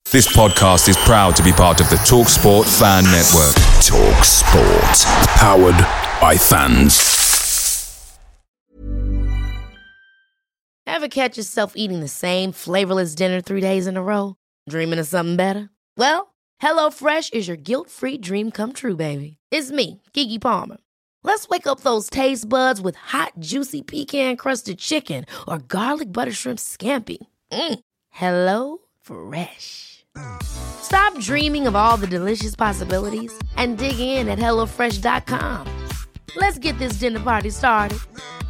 This podcast is proud to be part of the TalkSport Fan Network. TalkSport. Powered by fans. Ever catch yourself eating the same flavorless dinner 3 days in a row? Dreaming of something better? Well, HelloFresh is your guilt-free dream come true, baby. It's me, Keke Palmer. Let's wake up those taste buds with hot, juicy pecan-crusted chicken or garlic butter shrimp scampi. Hello Fresh. Stop dreaming of all the delicious possibilities and dig in at HelloFresh.com. Let's get this dinner party started.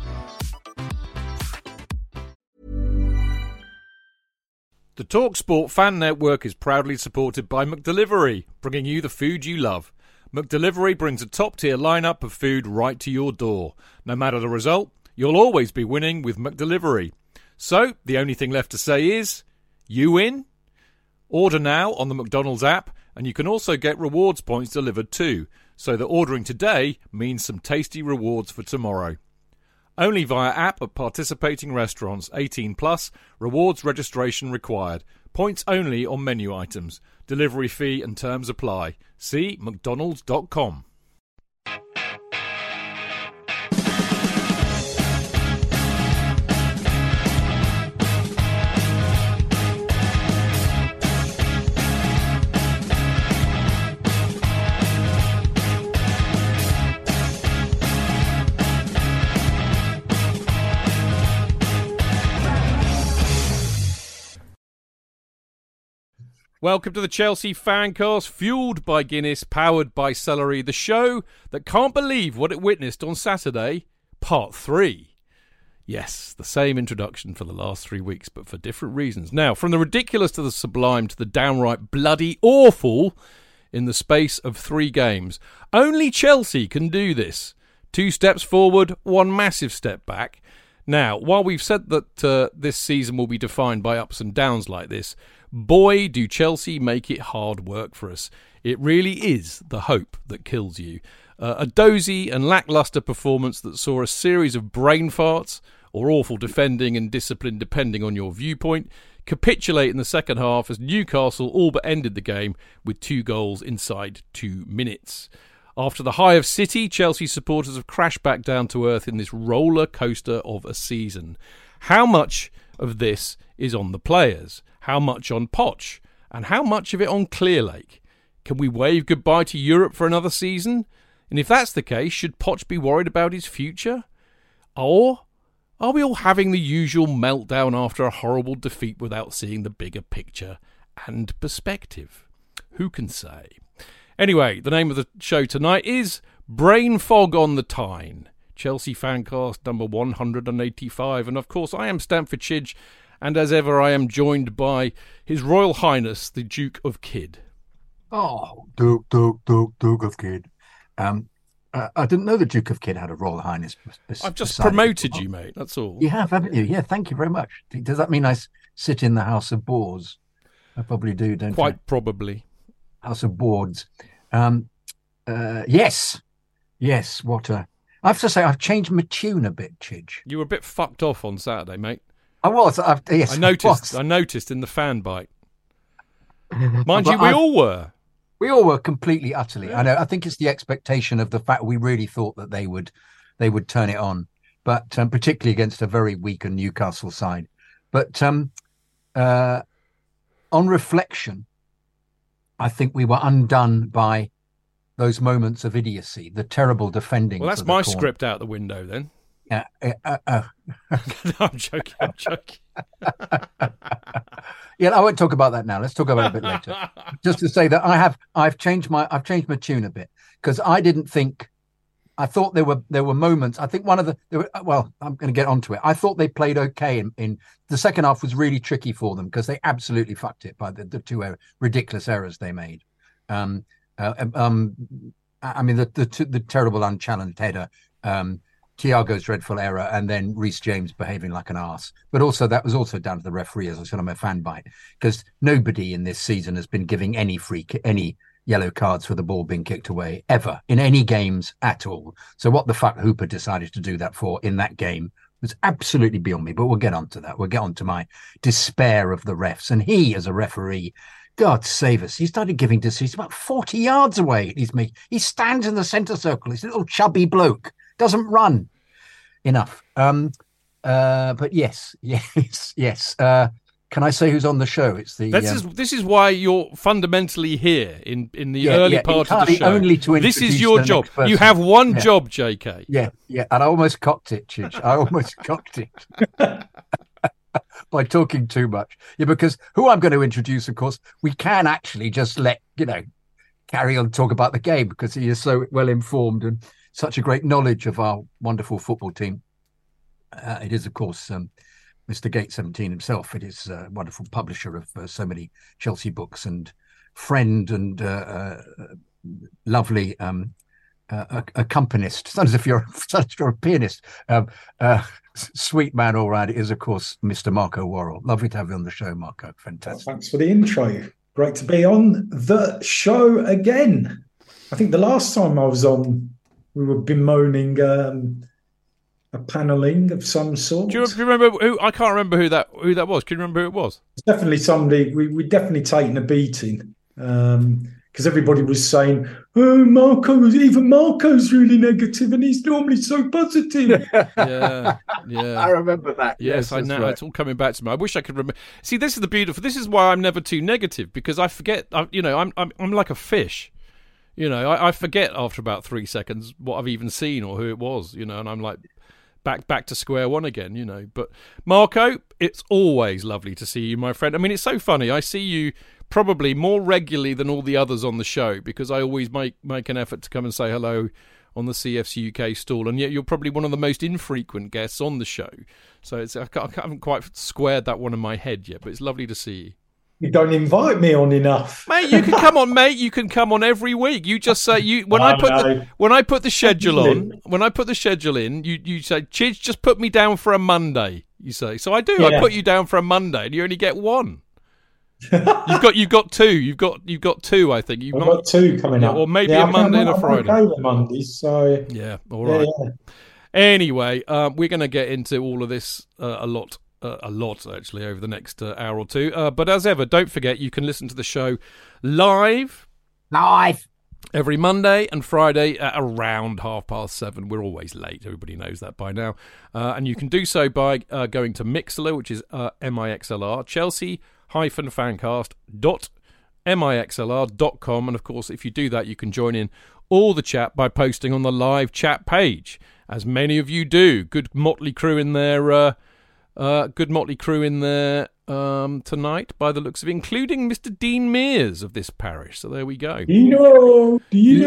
The TalkSport Fan Network is proudly supported by McDelivery, bringing you the food you love. McDelivery brings a top-tier lineup of food right to your door. No matter the result, you'll always be winning with McDelivery. So, the only thing left to say is, you win? Order now on the McDonald's app, and you can also get rewards points delivered too, so that ordering today means some tasty rewards for tomorrow. Only via app at participating restaurants. 18 plus. Rewards registration required. Points only on menu items. Delivery fee and terms apply. See mcdonalds.com. Welcome to the Chelsea Fancast, fueled by Guinness, powered by Celery, the show that can't believe what it witnessed on Saturday, Part 3. Yes, the same introduction for the last 3 weeks, but for different reasons. Now, from the ridiculous to the sublime to the downright bloody awful in the space of 3 games. Only Chelsea can do this. 2 steps forward, 1 massive step back. Now, while we've said that this season will be defined by ups and downs like this, boy, do Chelsea make it hard work for us. It really is the hope that kills you. A dozy and lacklustre performance that saw a series of brain farts, or awful defending and discipline depending on your viewpoint, capitulate in the second half as Newcastle all but ended the game with 2 goals inside 2 minutes. After the high of City, Chelsea supporters have crashed back down to earth in this roller coaster of a season. How much of this is on the players? How much on Poch? And how much of it on Clearlake? Can we wave goodbye to Europe for another season? And if that's the case, should Poch be worried about his future? Or are we all having the usual meltdown after a horrible defeat without seeing the bigger picture and perspective? Who can say? Anyway, the name of the show tonight is Brain Fog on the Tyne, Chelsea Fancast number 185. And of course, I am Stamford Chidge, and as ever, I am joined by His Royal Highness, the Duke of Kidd. Oh, Duke of Kidd. I didn't know the Duke of Kidd had a Royal Highness. I've just promoted you, mate, that's all. You have, haven't you? Yeah, thank you very much. Does that mean I sit in the House of Boars? I probably do, don't I? Quite probably. House of Boards. Yes, what a... I have to say, I've changed my tune a bit, Chidge. You were a bit fucked off on Saturday, mate. I was. Yes, I noticed in the fan bite. Mind you, we all were. We all were completely, utterly. I know. I think it's the expectation of the fact we really thought that they would turn it on, but particularly against a very weakened Newcastle side. But on reflection, I think we were undone by those moments of idiocy, the terrible defending. Well, that's my script out the window then. No, I'm joking. Yeah, I won't talk about that now. Let's talk about it a bit later. Just to say that I've changed my tune a bit, because I thought there were moments. I think one of the I'm going to get onto it. I thought they played okay in the second half. Was really tricky for them because they absolutely fucked it by the 2 ridiculous errors they made. I mean the terrible unchallenged header. Thiago's dreadful error, and then Reece James behaving like an arse. But also that was also down to the referee, as I said on my fan bite, because nobody in this season has been giving any yellow cards for the ball being kicked away ever in any games at all. So what the fuck Hooper decided to do that for in that game was absolutely beyond me. But we'll get on to that. We'll get on to my despair of the refs. And he, as a referee, God save us. He started giving decisions about 40 yards away. He stands in the centre circle. He's a little chubby bloke. Doesn't run enough. But yes. Can I say who's on the show? It's the this is why you're fundamentally here in the early part of the show. Only to this is your job. You have one job, JK. Yeah. And I almost cocked it, Chidge. I almost cocked it. By talking too much. Yeah, because who I'm going to introduce, of course, we can actually just let, carry on talk about the game because he is so well informed and such a great knowledge of our wonderful football team. It is, of course, Mr. Gate 17 himself. It is a wonderful publisher of so many Chelsea books and friend and lovely accompanist. Sounds as if you're a pianist. Sweet man all round. It is, of course, Mr. Marco Worrell. Lovely to have you on the show, Marco. Fantastic. Well, thanks for the intro. Great to be on the show again. I think the last time I was on, we were bemoaning a panelling of some sort. Do you remember who? I can't remember who that was. Can you remember who it was? It's definitely somebody. We definitely taken a beating. Because everybody was saying, "Oh, Marco's really negative, and he's normally so positive." Yeah. I remember that. Yes, I know. Right. It's all coming back to me. I wish I could remember. See, this is the beautiful. This is why I'm never too negative because I forget. I'm like a fish. I forget after about 3 seconds what I've even seen or who it was. And I'm like back to square one again. But Marco, it's always lovely to see you, my friend. I mean, it's so funny. I see you probably more regularly than all the others on the show because I always make an effort to come and say hello on the CF's UK stall, and yet you're probably one of the most infrequent guests on the show. So I haven't quite squared that one in my head yet, but it's lovely to see you. You don't invite me on enough, mate. You can come on, mate. You can come on every week. You just say when I put the schedule on. When I put the schedule in, you say, "Chidge, just put me down for a Monday." You say, so I do. Yeah. I put you down for a Monday, and you only get one. You've got two. You've got two. I think I've got two coming up, or maybe a Monday and a Friday. Okay with Mondays, so yeah, all right. Yeah. Anyway, we're going to get into all of this a lot actually over the next hour or two. But as ever, don't forget you can listen to the show live every Monday and Friday at around 7:30. We're always late. Everybody knows that by now. And you can do so by going to Mixlr, which is MIXLR, Chelsea-fancast.mixlr.com. And of course, if you do that, you can join in all the chat by posting on the live chat page, as many of you do. Good motley crew in there. Tonight, by the looks of it, including Mr. Dean Mears of this parish. So there we go. Dino.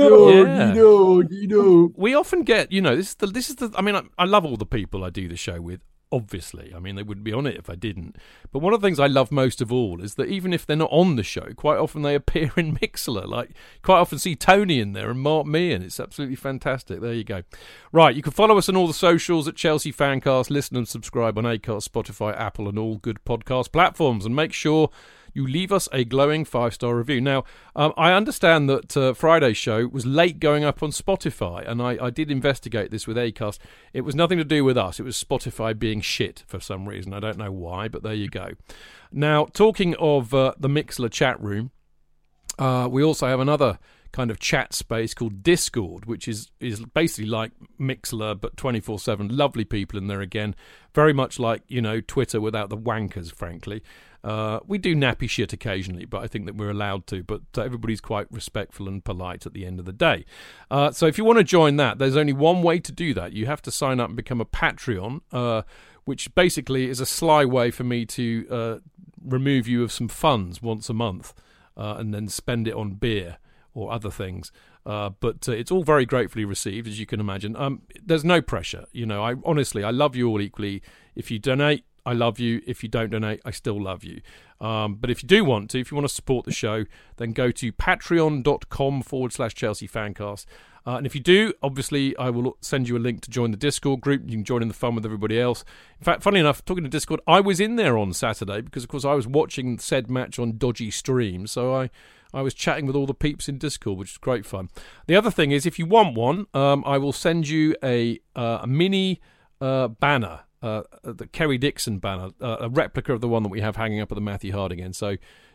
We often get, this is the. I mean, I love all the people I do the show with. Obviously, I mean, they wouldn't be on it if I didn't. But one of the things I love most of all is that even if they're not on the show, quite often they appear in Mixlr. Like, quite often see Tony in there and Mark Meehan. It's absolutely fantastic. There you go. Right, you can follow us on all the socials at Chelsea Fancast. Listen and subscribe on Acast, Spotify, Apple, and all good podcast platforms. And make sure you leave us a glowing 5-star review. Now, I understand that Friday's show was late going up on Spotify, and I did investigate this with Acast. It was nothing to do with us. It was Spotify being shit for some reason. I don't know why, but there you go. Now, talking of the Mixlr chat room, we also have another kind of chat space called Discord, which is basically like Mixlr but 24/7. Lovely people in there again, very much like Twitter without the wankers, frankly. We do nappy shit occasionally, but I think that we're allowed to. But everybody's quite respectful and polite at the end of the day. So if you want to join that, there's only one way to do that. You have to sign up and become a Patreon, which basically is a sly way for me to remove you of some funds once a month and then spend it on beer or other things. But it's all very gratefully received, as you can imagine. There's no pressure. I honestly love you all equally. If you donate, I love you. If you don't donate, I still love you. But if you do want to, if you want to support the show, then go to patreon.com/Chelsea Fancast. And if you do, obviously, I will send you a link to join the Discord group. You can join in the fun with everybody else. In fact, funnily enough, talking to Discord, I was in there on Saturday because, of course, I was watching said match on dodgy stream. So I was chatting with all the peeps in Discord, which is great fun. The other thing is, if you want one, I will send you a mini banner. The Kerry Dixon banner, a replica of the one that we have hanging up at the Matthew Harding end. So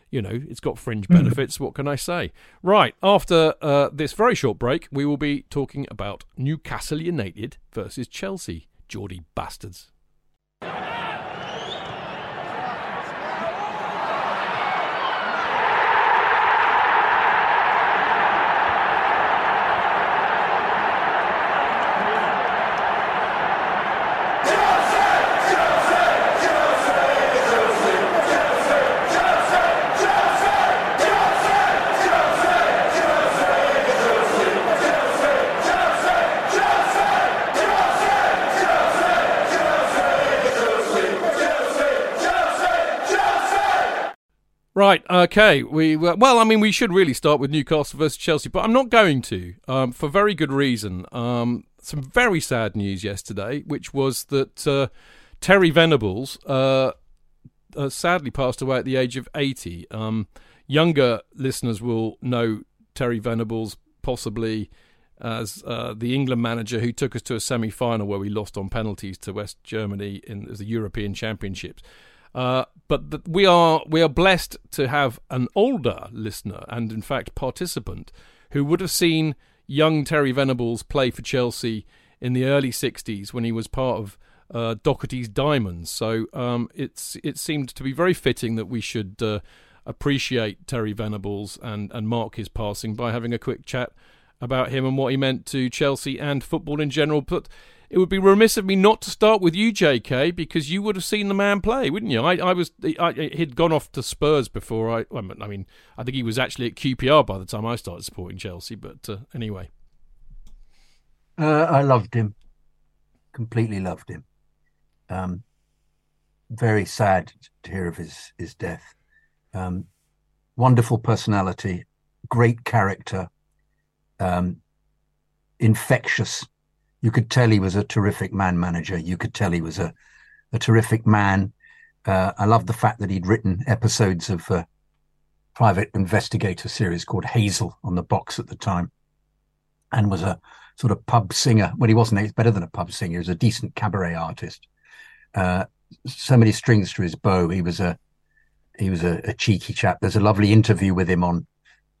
it's got fringe benefits. What can I say? Right, after this very short break, we will be talking about Newcastle United versus Chelsea. Geordie bastards. Right, okay. We should really start with Newcastle versus Chelsea, but I'm not going to, for very good reason. Some very sad news yesterday, which was that Terry Venables sadly passed away at the age of 80. Younger listeners will know Terry Venables possibly as the England manager who took us to a semi-final where we lost on penalties to West Germany in the European Championships. But we are blessed to have an older listener and, in fact, participant who would have seen young Terry Venables play for Chelsea in the early 60s when he was part of Doherty's Diamonds. So it seemed to be very fitting that we should appreciate Terry Venables and mark his passing by having a quick chat about him and what he meant to Chelsea and football in general. But it would be remiss of me not to start with you, JK, because you would have seen the man play, wouldn't you? He'd gone off to Spurs before I think he was actually at QPR by the time I started supporting Chelsea. But anyway, I loved him, completely loved him. Very sad to hear of his death. Wonderful personality, great character, infectious. You could tell he was a terrific man manager. You could tell he was a terrific man. I love the fact that he'd written episodes of a private investigator series called Hazel on the box at the time, and was a sort of pub singer. Well, he wasn't. He's better than a pub singer. He was a decent cabaret artist. So many strings to his bow. He was a cheeky chap. There's a lovely interview with him on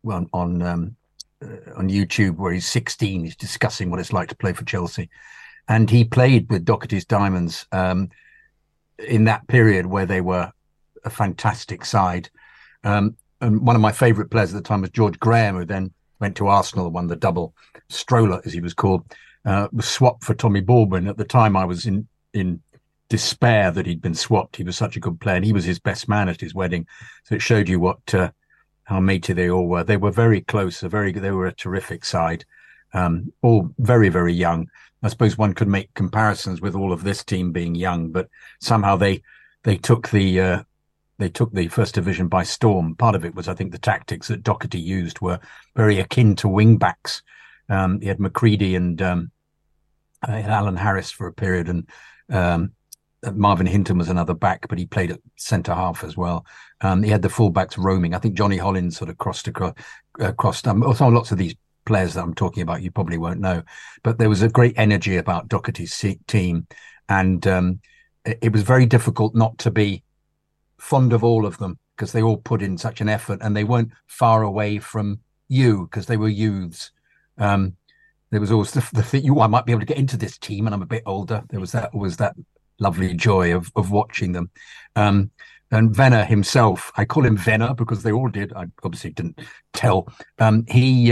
YouTube where he's 16. He's discussing what it's like to play for Chelsea, and he played with Doherty's Diamonds in that period where they were a fantastic side. And one of my favourite players at the time was George Graham, who then went to Arsenal, won the double. Stroller, as he was called, was swapped for Tommy Baldwin. At the time, I was in despair that he'd been swapped. He was such a good player, and he was his best man at his wedding. So it showed you how matey they all were. They were very close. They were a terrific side, all very, very young. I suppose one could make comparisons with all of this team being young, but somehow they took the First Division by storm. Part of it was, I think, the tactics that Doherty used were very akin to wing backs. He had McCready and Alan Harris for a period, and Marvin Hinton was another back, but he played at centre half as well. He had the full-backs roaming. I think Johnny Hollins sort of crossed. Also, lots of these players that I'm talking about, you probably won't know, but there was a great energy about Doherty's team, and it was very difficult not to be fond of all of them because they all put in such an effort, and they weren't far away from you because they were youths. There was always the thing, I might be able to get into this team, and I'm a bit older. There was that lovely joy of watching them. And Venner himself, I call him Venner because they all did. I obviously didn't tell. He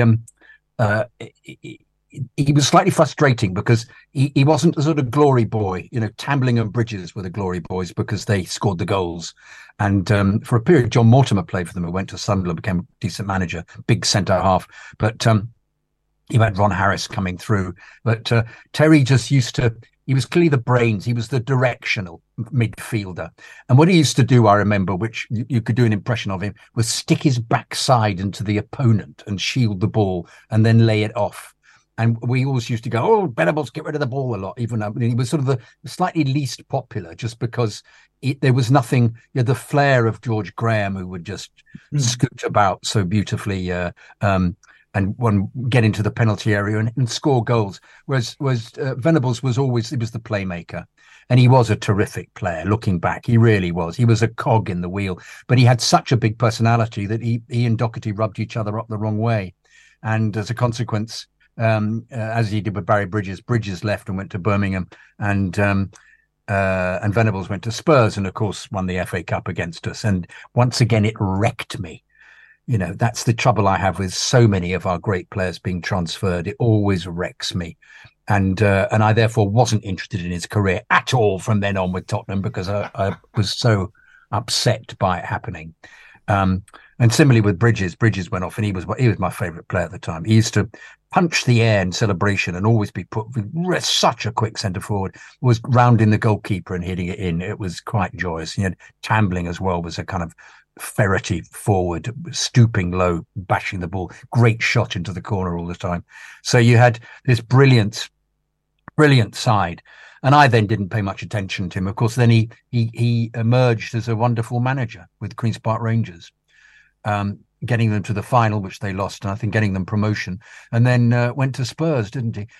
was slightly frustrating because he wasn't a sort of glory boy. Tambling and Bridges were the glory boys because they scored the goals. And for a period, John Mortimer played for them, who went to Sunderland, became a decent manager, big centre half. But you had Ron Harris coming through. But Terry just he was clearly the brains. He was the directional midfielder. And what he used to do, I remember, which you could do an impression of him, was stick his backside into the opponent and shield the ball and then lay it off. And we always used to go, oh, Venables, get rid of the ball a lot, even though he was sort of the slightly least popular just because there was nothing, the flair of George Graham, who would just scoot about so beautifully. get into the penalty area and score goals. Whereas Venables was the playmaker. And he was a terrific player. Looking back, he really was. He was a cog in the wheel, but he had such a big personality that he and Doherty rubbed each other up the wrong way. And as a consequence, as he did with Barry Bridges, Bridges left and went to Birmingham, and Venables went to Spurs, and of course won the FA Cup against us. And once again, it wrecked me. You know, that's the trouble I have with so many of our great players being transferred. It always wrecks me. And I therefore wasn't interested in his career at all from then on with Tottenham, because I was so upset by it happening. And similarly with Bridges went off, and he was my favourite player at the time. He used to punch the air in celebration and always be put with such a quick centre forward, was rounding the goalkeeper and hitting it in. It was quite joyous. Tambling as well was a kind of ferrety forward, stooping low, bashing the ball, great shot into the corner all the time. So you had this brilliant side, and I then didn't pay much attention to him. Of course, then he emerged as a wonderful manager with Queen's Park Rangers, getting them to the final, which they lost, and I think getting them promotion, and then went to Spurs, didn't he?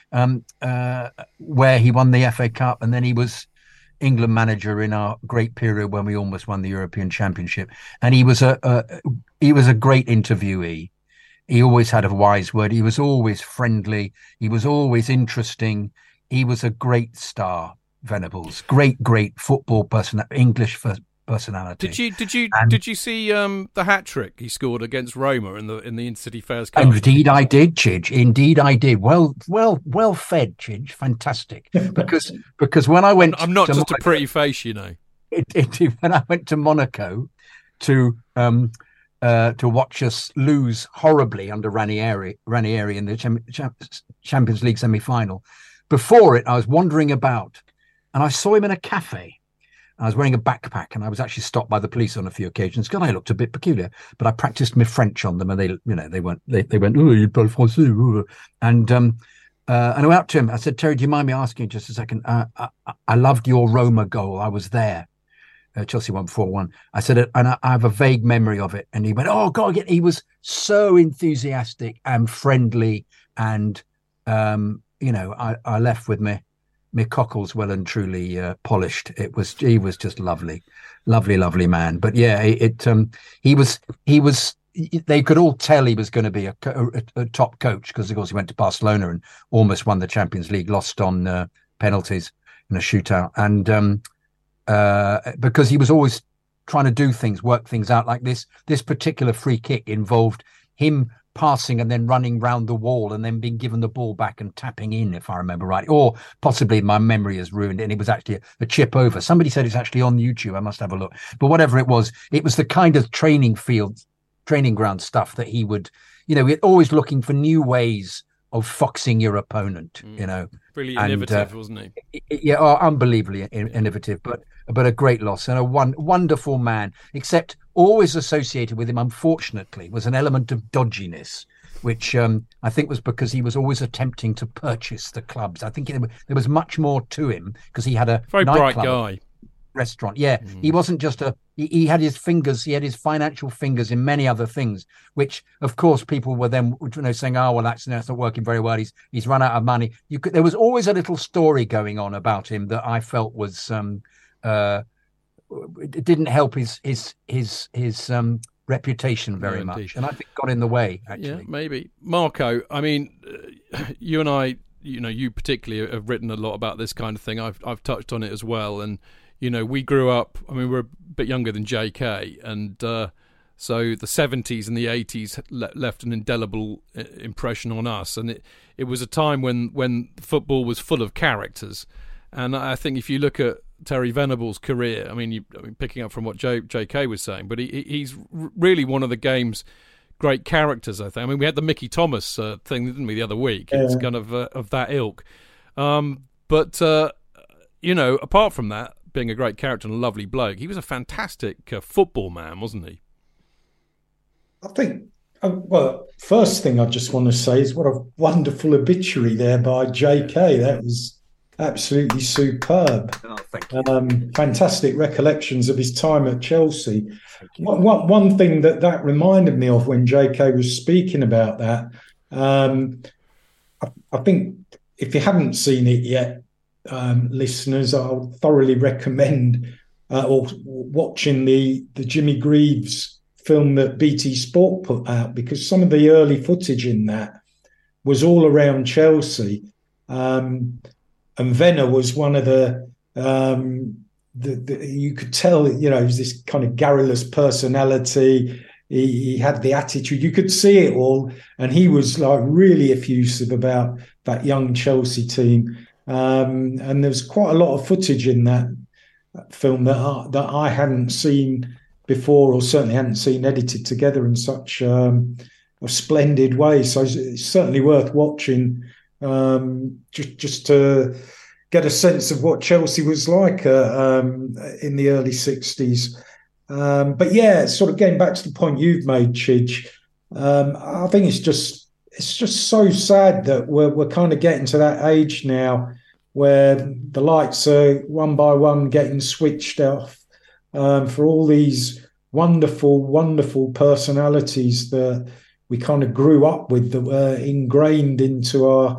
Where he won the FA Cup, and then he was England manager in our great period when we almost won the European Championship. And he was a great interviewee. He always had a wise word. He was always friendly. He was always interesting. He was a great star, Venables. Great football person, English personality. Did you see the hat trick he scored against Roma in the Intercity Fairs Cup? Indeed, I did, Chidge. Indeed, I did. Well fed, Chidge. Fantastic. Because when I went, I'm not just Monaco, a pretty face, you know. When I went to Monaco to watch us lose horribly under Ranieri in the Champions League semi-final. Before it, I was wandering about, and I saw him in a cafe. I was wearing a backpack, and I was actually stopped by the police on a few occasions because I looked a bit peculiar. But I practiced my French on them, and they went, oh, you parle français, and I went up to him. I said, Terry, do you mind me asking you just a second? I loved your Roma goal. I was there. Chelsea won 4-1. I said, and I have a vague memory of it. And he went, oh God, he was so enthusiastic and friendly, and I left with my cockles well and truly polished. He was just lovely man. But yeah, he was. They could all tell he was going to be a top coach, because of course he went to Barcelona and almost won the Champions League, lost on penalties in a shootout, and because he was always trying to work things out. Like this particular free kick involved him passing and then running round the wall and then being given the ball back and tapping in, if I remember right. Or possibly my memory is ruined and it was actually a chip over. Somebody said it's actually on YouTube. I must have a look. But whatever it was the kind of training ground stuff that he would, always looking for new ways of foxing your opponent, Really innovative, wasn't he? Yeah, unbelievably innovative, but a great loss, and a wonderful man, except always associated with him, unfortunately, was an element of dodginess, which I think was because he was always attempting to purchase the clubs. I think there was much more to him, because he had a very bright guy. Restaurant. Yeah, he wasn't just he had his fingers, he had his financial fingers in many other things, which of course people were then saying, oh well, that's not working very well, he's run out of money. There was always a little story going on about him that I felt was it didn't help his reputation very much, and I think got in the way, actually. Yeah, maybe. Marco, I mean, you and I, you particularly have written a lot about this kind of thing. I've touched on it as well, and we grew up, we're a bit younger than JK, and so the 70s and the 80s left an indelible impression on us, and it was a time when football was full of characters. And I think if you look at Terry Venables' career, picking up from what JK was saying, but he's really one of the game's great characters, I think. We had the Mickey Thomas thing, didn't we, the other week? Yeah. It's kind of that ilk. But apart from that, being a great character and a lovely bloke, he was a fantastic football man, wasn't he? I think, first thing I just want to say is what a wonderful obituary there by JK. That was absolutely superb. Oh, thank you. Fantastic recollections of his time at Chelsea. One thing that reminded me of when JK was speaking about that, I think if you haven't seen it yet, listeners, I'll thoroughly recommend or watching the Jimmy Greaves film that BT Sport put out, because some of the early footage in that was all around Chelsea, and Venner was one of the you could tell, he was this kind of garrulous personality. He had the attitude. You could see it all, and he was like really effusive about that young Chelsea team. And there's quite a lot of footage in that film that I hadn't seen before, or certainly hadn't seen edited together in such a splendid way. So it's certainly worth watching, just to get a sense of what Chelsea was like in the early 60s. But yeah, sort of getting back to the point you've made, Chidge, I think it's just so sad that we're kind of getting to that age now where the lights are one by one getting switched off for all these wonderful, wonderful personalities that we kind of grew up with, that were ingrained into our,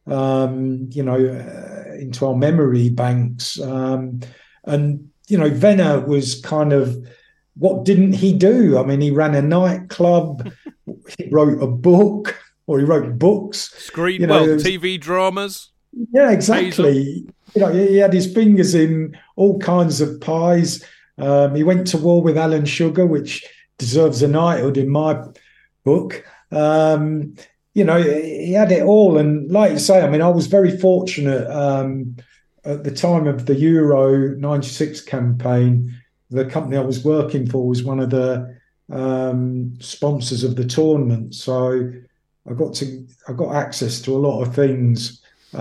into our memory banks. And Venner was kind of, what didn't he do? I mean, he ran a nightclub, he wrote a book, or he wrote books. TV dramas. Yeah, exactly. He had his fingers in all kinds of pies. He went to war with Alan Sugar, which deserves a knighthood in my book. He had it all. And like you say, I mean, I was very fortunate at the time of the Euro 96 campaign. The company I was working for was one of the sponsors of the tournament. So I got access to a lot of things,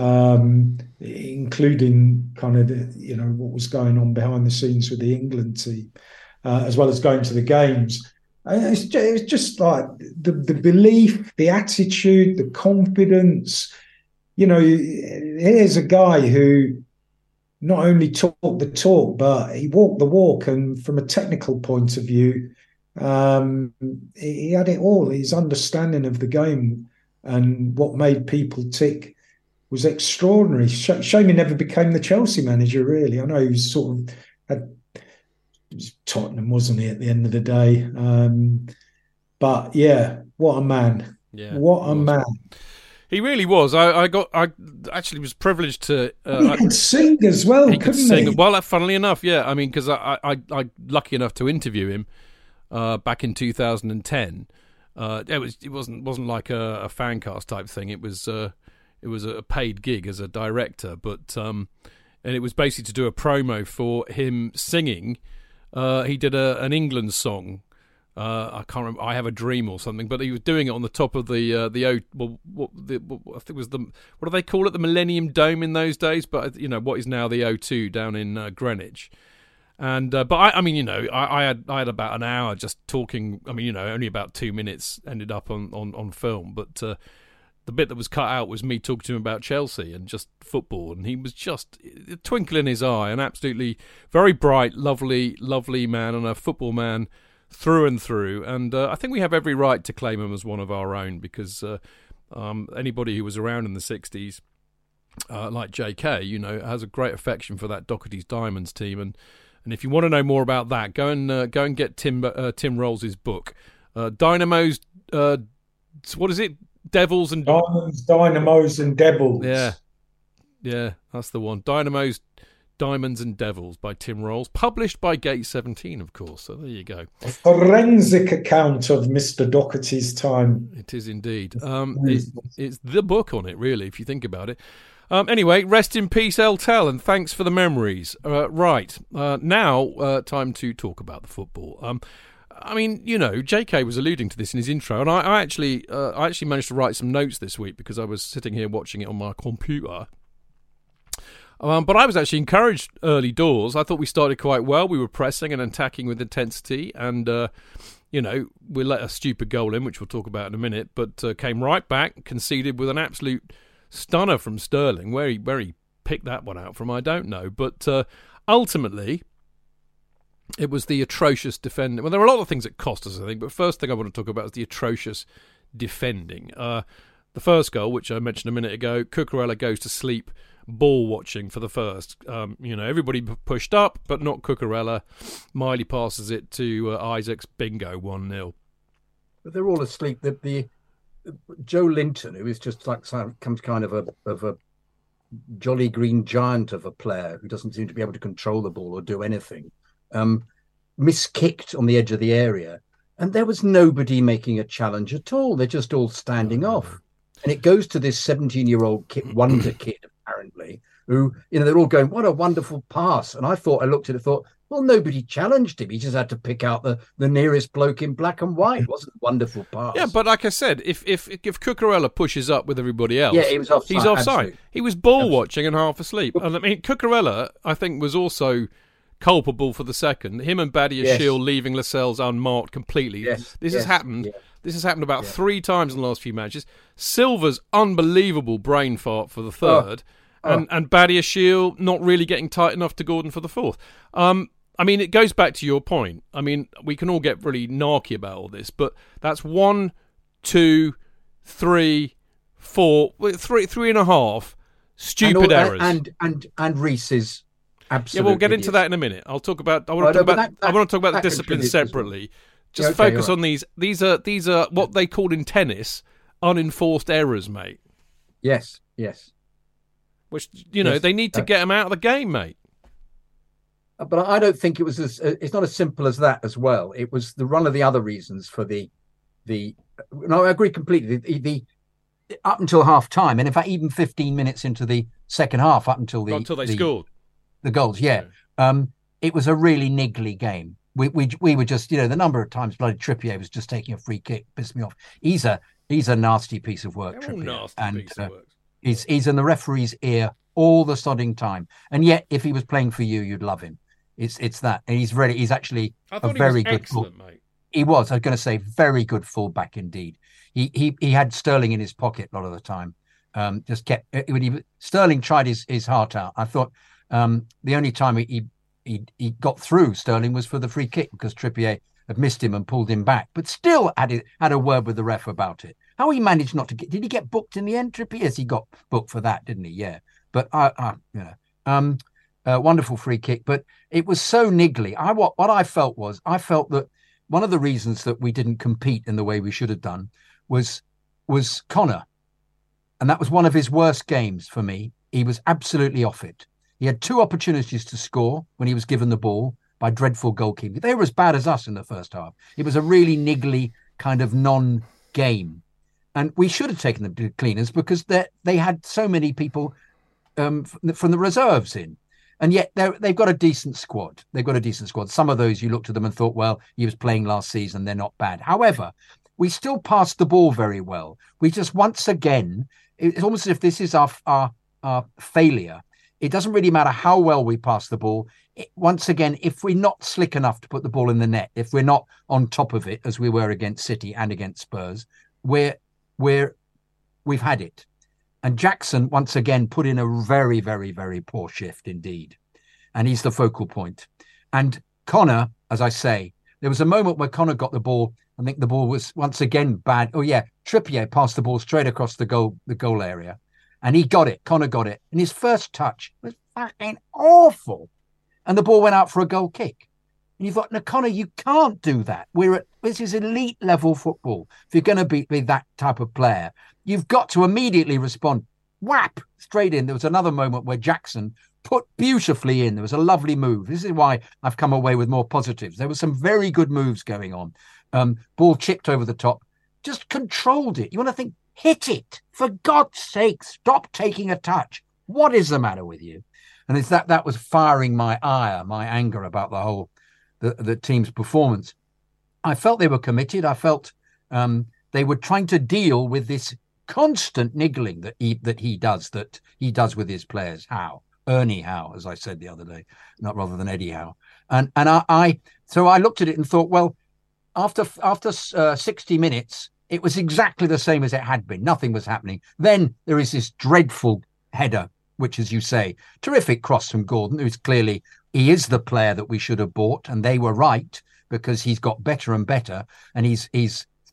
including kind of what was going on behind the scenes with the England team, as well as going to the games. It was just like the belief, the attitude, the confidence. Here's a guy who not only talked the talk, but he walked the walk. And from a technical point of view, he had it all. His understanding of the game and what made people tick was extraordinary. Shame he never became the Chelsea manager, really. I know he was sort of it was Tottenham, wasn't he, at the end of the day? But yeah, what a man! Yeah, what a man! He really was. I actually was privileged to. He could sing as well, couldn't he? Well, funnily enough, yeah. I mean, because I lucky enough to interview him back in 2010. It wasn't like a fan cast type thing. It was a paid gig as a director, but and it was basically to do a promo for him singing. He did an England song. I can't remember. I Have a Dream or something, but he was doing it on the top of I think it was what do they call it? The Millennium Dome in those days, but what is now the O2 down in Greenwich. And but I had about an hour just talking. I mean, only about 2 minutes ended up on film, but the bit that was cut out was me talking to him about Chelsea and just football, and he was just a twinkle in his eye, an absolutely very bright, lovely man, and a football man through and through. And I think we have every right to claim him as one of our own, because anybody who was around in the 60s, like JK, has a great affection for that Doherty's Diamonds team. And if you want to know more about that, go and get Tim Rolls' book, Dynamo's. What is it? Devils and Diamonds, Dynamos and Devils. Yeah, that's the one. Dynamos, Diamonds and Devils by Tim Rolls, published by Gate 17, of course. So there you go. A forensic account of Mr. Doherty's time. It is indeed. It's the book on it, really, if you think about it. Anyway, rest in peace, El Tel, and thanks for the memories. Right, now time to talk about the football. I mean, JK was alluding to this in his intro, and I actually managed to write some notes this week because I was sitting here watching it on my computer. But I was actually encouraged early doors. I thought we started quite well. We were pressing and attacking with intensity, and we let a stupid goal in, which we'll talk about in a minute, but came right back, conceded with an absolute stunner from Sterling. Where he picked that one out from, I don't know. But ultimately, it was the atrocious defending. Well, there were a lot of things that cost us, I think, but first thing I want to talk about is the atrocious defending. the first goal, which I mentioned a minute ago, Cucurella goes to sleep ball watching for the first. Everybody pushed up, but not Cucurella. Miley passes it to Isaacs. Bingo, 1-0. But they're all asleep. The Joe Linton, who is just like some kind of a jolly green giant of a player who doesn't seem to be able to control the ball or do anything, miskicked on the edge of the area, and there was nobody making a challenge at all. They're just all standing off. And it goes to this 17-year-old wonder kid, apparently, who, they're all going, what a wonderful pass. And I looked at it, thought, well, nobody challenged him. He just had to pick out the nearest bloke in black and white. It wasn't a wonderful pass. Yeah, but like I said, if Cucurella pushes up with everybody else, he was offside. He's offside. Absolutely. He was ball watching and half asleep. And I mean, Cucurella, I think, was also culpable for the second. Him and Badiashile leaving Lascelles unmarked completely. This has happened. Yeah. This has happened about 3 times in the last few matches. Silva's unbelievable brain fart for the third, and Badiashile not really getting tight enough to Gordon for the fourth. I mean, it goes back to your point. I mean, we can all get really narky about all this, but that's 1, 2, 3, 4, 3.5 stupid errors. And Reese's absolutely. Yeah, we'll get into that in a minute. I want to talk about the discipline separately. Just focus on these. These are what they call in tennis unenforced errors, mate. Yes. Which they need to get them out of the game, mate. But I don't think it was it's not as simple as that as well. It was one of the other reasons for the. No, I agree completely. The up until half time, and in fact, even 15 minutes into the second half, up until they scored the goals. Yeah. It was a really niggly game. We were just, the number of times bloody Trippier was just taking a free kick pissed me off. He's a nasty piece of work, Trippier. He's in the referee's ear all the sodding time. And yet, if he was playing for you, you'd love him. It's that. And he's actually a very good excellent, mate. He was. I was going to say very good fullback indeed. He had Sterling in his pocket a lot of the time. Just kept Sterling tried his heart out. I thought the only time he got through Sterling was for the free kick because Trippier had missed him and pulled him back, but still had a word with the ref about it. How he managed not to did he get booked in the end? Trippier, yes, he got booked for that, didn't he? Yeah, but wonderful free kick, but it was so niggly. What I felt that one of the reasons that we didn't compete in the way we should have done was Connor, and that was one of his worst games for me. He was absolutely off it. He had 2 opportunities to score when he was given the ball by dreadful goalkeeping. They were as bad as us in the first half. It was a really niggly kind of non-game. And we should have taken them to cleaners because they had so many people from the reserves in. And yet they've got a decent squad. Some of those you looked at them and thought, well, he was playing last season. They're not bad. However, we still passed the ball very well. We just once again, it's almost as if this is our failure. It doesn't really matter how well we pass the ball. Once again, if we're not slick enough to put the ball in the net, if we're not on top of it, as we were against City and against Spurs, we've had it. And Jackson, once again, put in a very, very, very poor shift indeed. And he's the focal point. And Connor, as I say, there was a moment where Connor got the ball. I think the ball was once again bad. Oh, yeah. Trippier passed the ball straight across the goal area. And he got it. Connor got it. And his first touch was fucking awful. And the ball went out for a goal kick. And you thought, no, Connor, you can't do that. This is elite level football. If you're going to be that type of player, you've got to immediately respond. Whap! Straight in. There was another moment where Jackson put beautifully in. There was a lovely move. This is why I've come away with more positives. There were some very good moves going on. Ball chipped over the top. Just controlled it. You want to think, hit it. For God's sake, stop taking a touch. What is the matter with you? And it's that was firing my anger about the whole the team's performance. I felt they were committed. I felt they were trying to deal with this constant niggling that he does with his players. Ernie Howe, as I said the other day, not rather than Eddie Howe. And I looked at it and thought, well, after 60 minutes, it was exactly the same as it had been. Nothing was happening. Then there is this dreadful header, which, as you say, terrific cross from Gordon, who's clearly, he is the player that we should have bought. And they were right, because he's got better and better. And he's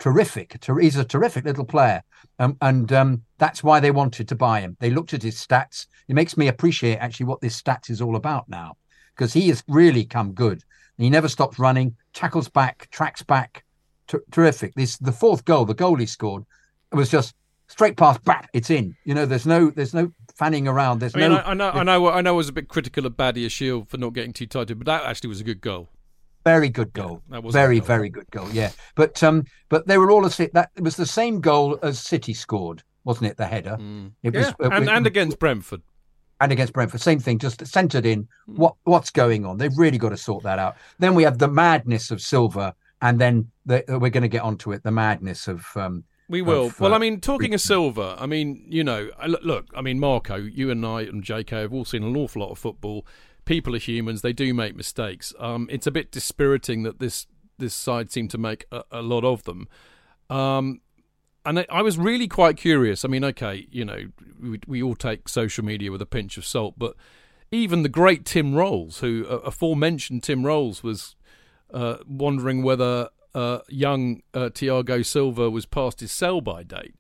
terrific. He's a terrific little player. And that's why they wanted to buy him. They looked at his stats. It makes me appreciate actually what this stats is all about now, because he has really come good. He never stops running, tackles back, tracks back. Terrific. The fourth goal, the goal he scored, it was just straight pass, back, it's in. There's no fanning around. I know I was a bit critical of Badiashile for not getting too tight, but that actually was a good goal. Very good goal. Yeah, that was very good goal. Yeah, but they were all that. It was the same goal as City scored, wasn't it? The header. It was, and against Brentford. And against Brentford, same thing, just centred in. What's going on? They've really got to sort that out. Then we have the madness of Silva, and then we're going to get onto it. The madness of. We will. Talking of Silva, look, Marco, you and I and JK have all seen an awful lot of football. People are humans; they do make mistakes. It's a bit dispiriting that this side seem to make a lot of them. And I was really quite curious. We all take social media with a pinch of salt, but even the great Tim Rolls, who aforementioned Tim Rolls, was wondering whether young Thiago Silva was past his sell-by date.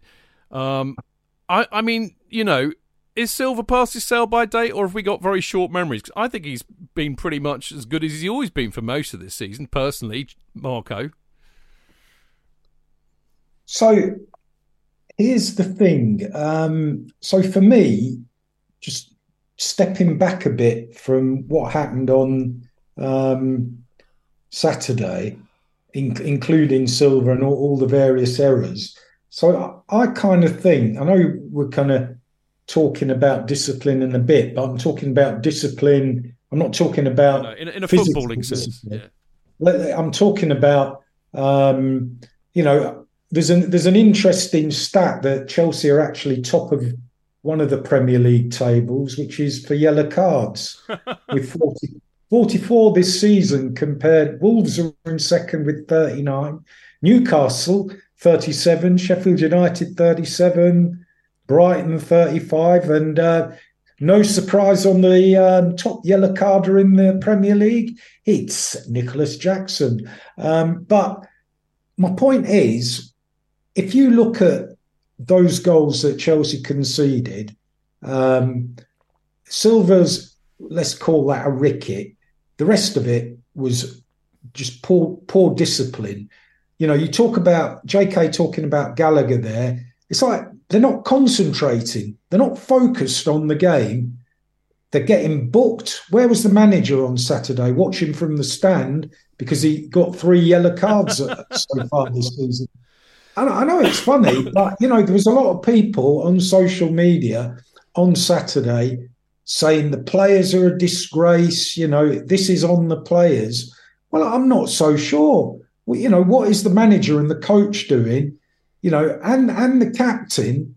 Is Silva past his sell-by date, or have we got very short memories? 'Cause I think he's been pretty much as good as he's always been for most of this season, personally, Marco. So here's the thing. So for me, just stepping back a bit from what happened on Saturday, including Silva and all the various errors. So I kind of think, I know we're kind of talking about discipline in a bit, but I'm talking about discipline. I'm not talking about in a footballing sense. Yeah. I'm talking about there's an interesting stat that Chelsea are actually top of one of the Premier League tables, which is for yellow cards, with 44 this season. Compared, Wolves are in second with 39, Newcastle 37, Sheffield United 37. Brighton 35, and no surprise on the top yellow carder in the Premier League, it's Nicholas Jackson. But my point is, if you look at those goals that Chelsea conceded, Silva's, let's call that a ricket. The rest of it was just poor discipline. You talk about JK talking about Gallagher there. It's like they're not concentrating. They're not focused on the game. They're getting booked. Where was the manager on Saturday? Watching from the stand because he got 3 yellow cards so far this season. I know it's funny, but, there was a lot of people on social media on Saturday saying the players are a disgrace. This is on the players. Well, I'm not so sure. Well, what is the manager and the coach doing? And the captain,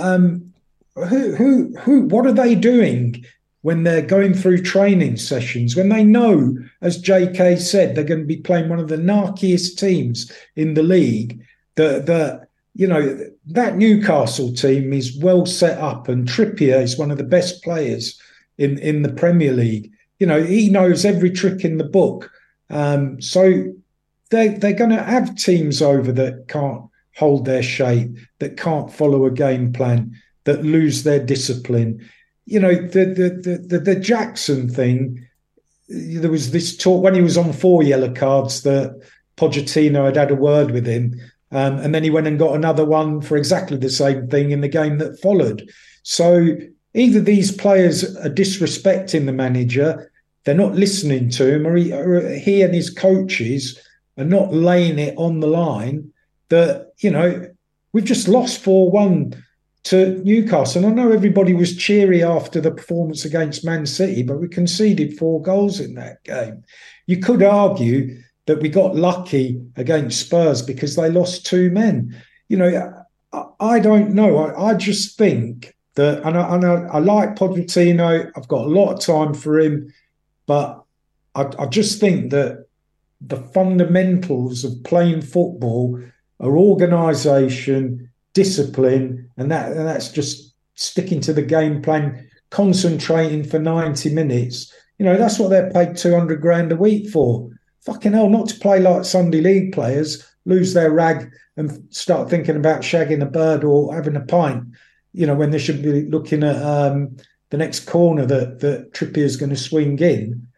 what are they doing when they're going through training sessions, when they know, as JK said, they're going to be playing one of the narkiest teams in the league, that Newcastle team is well set up, and Trippier is one of the best players in the Premier League. He knows every trick in the book. So they're going to have teams over that can't hold their shape, that can't follow a game plan, that lose their discipline. The Jackson thing, there was this talk when he was on 4 yellow cards that Pochettino had a word with him, and then he went and got another one for exactly the same thing in the game that followed. So either these players are disrespecting the manager, they're not listening to him, or he and his coaches are not laying it on the line. That, we've just lost 4-1 to Newcastle. And I know everybody was cheery after the performance against Man City, but we conceded 4 goals in that game. You could argue that we got lucky against Spurs because they lost 2 men. I don't know. I just think that, and I like Pochettino. I've got a lot of time for him, but I just think that the fundamentals of playing football are organisation, discipline, and that's just sticking to the game plan, concentrating for 90 minutes. That's what they're paid 200 grand a week for. Fucking hell, not to play like Sunday League players, lose their rag and start thinking about shagging a bird or having a pint, when they should be looking at the next corner that Trippier's going to swing in.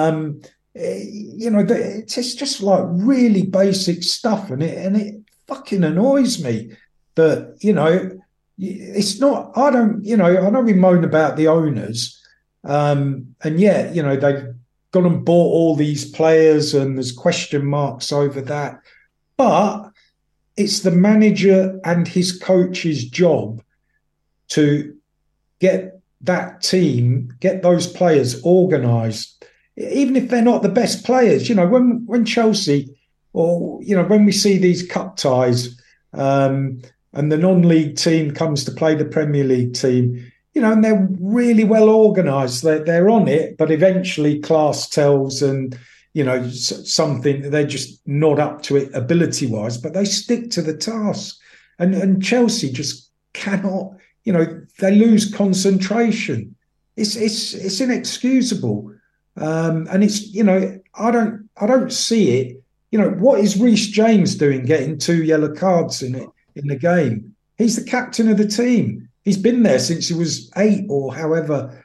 It's just like really basic stuff, and it fucking annoys me that, it's not. I know we moan about the owners, and yet, they've gone and bought all these players, and there's question marks over that. But it's the manager and his coach's job to get that team, get those players organised, even if they're not the best players. When Chelsea, or when we see these cup ties, and the non-league team comes to play the Premier League team, and they're really well organised. They're on it, but eventually class tells, and something, they're just not up to it ability-wise. But they stick to the task, and Chelsea just cannot. They lose concentration. It's inexcusable, and it's I don't see it. What is Reece James doing, getting 2 yellow cards in the game? He's the captain of the team. He's been there since he was 8 or however.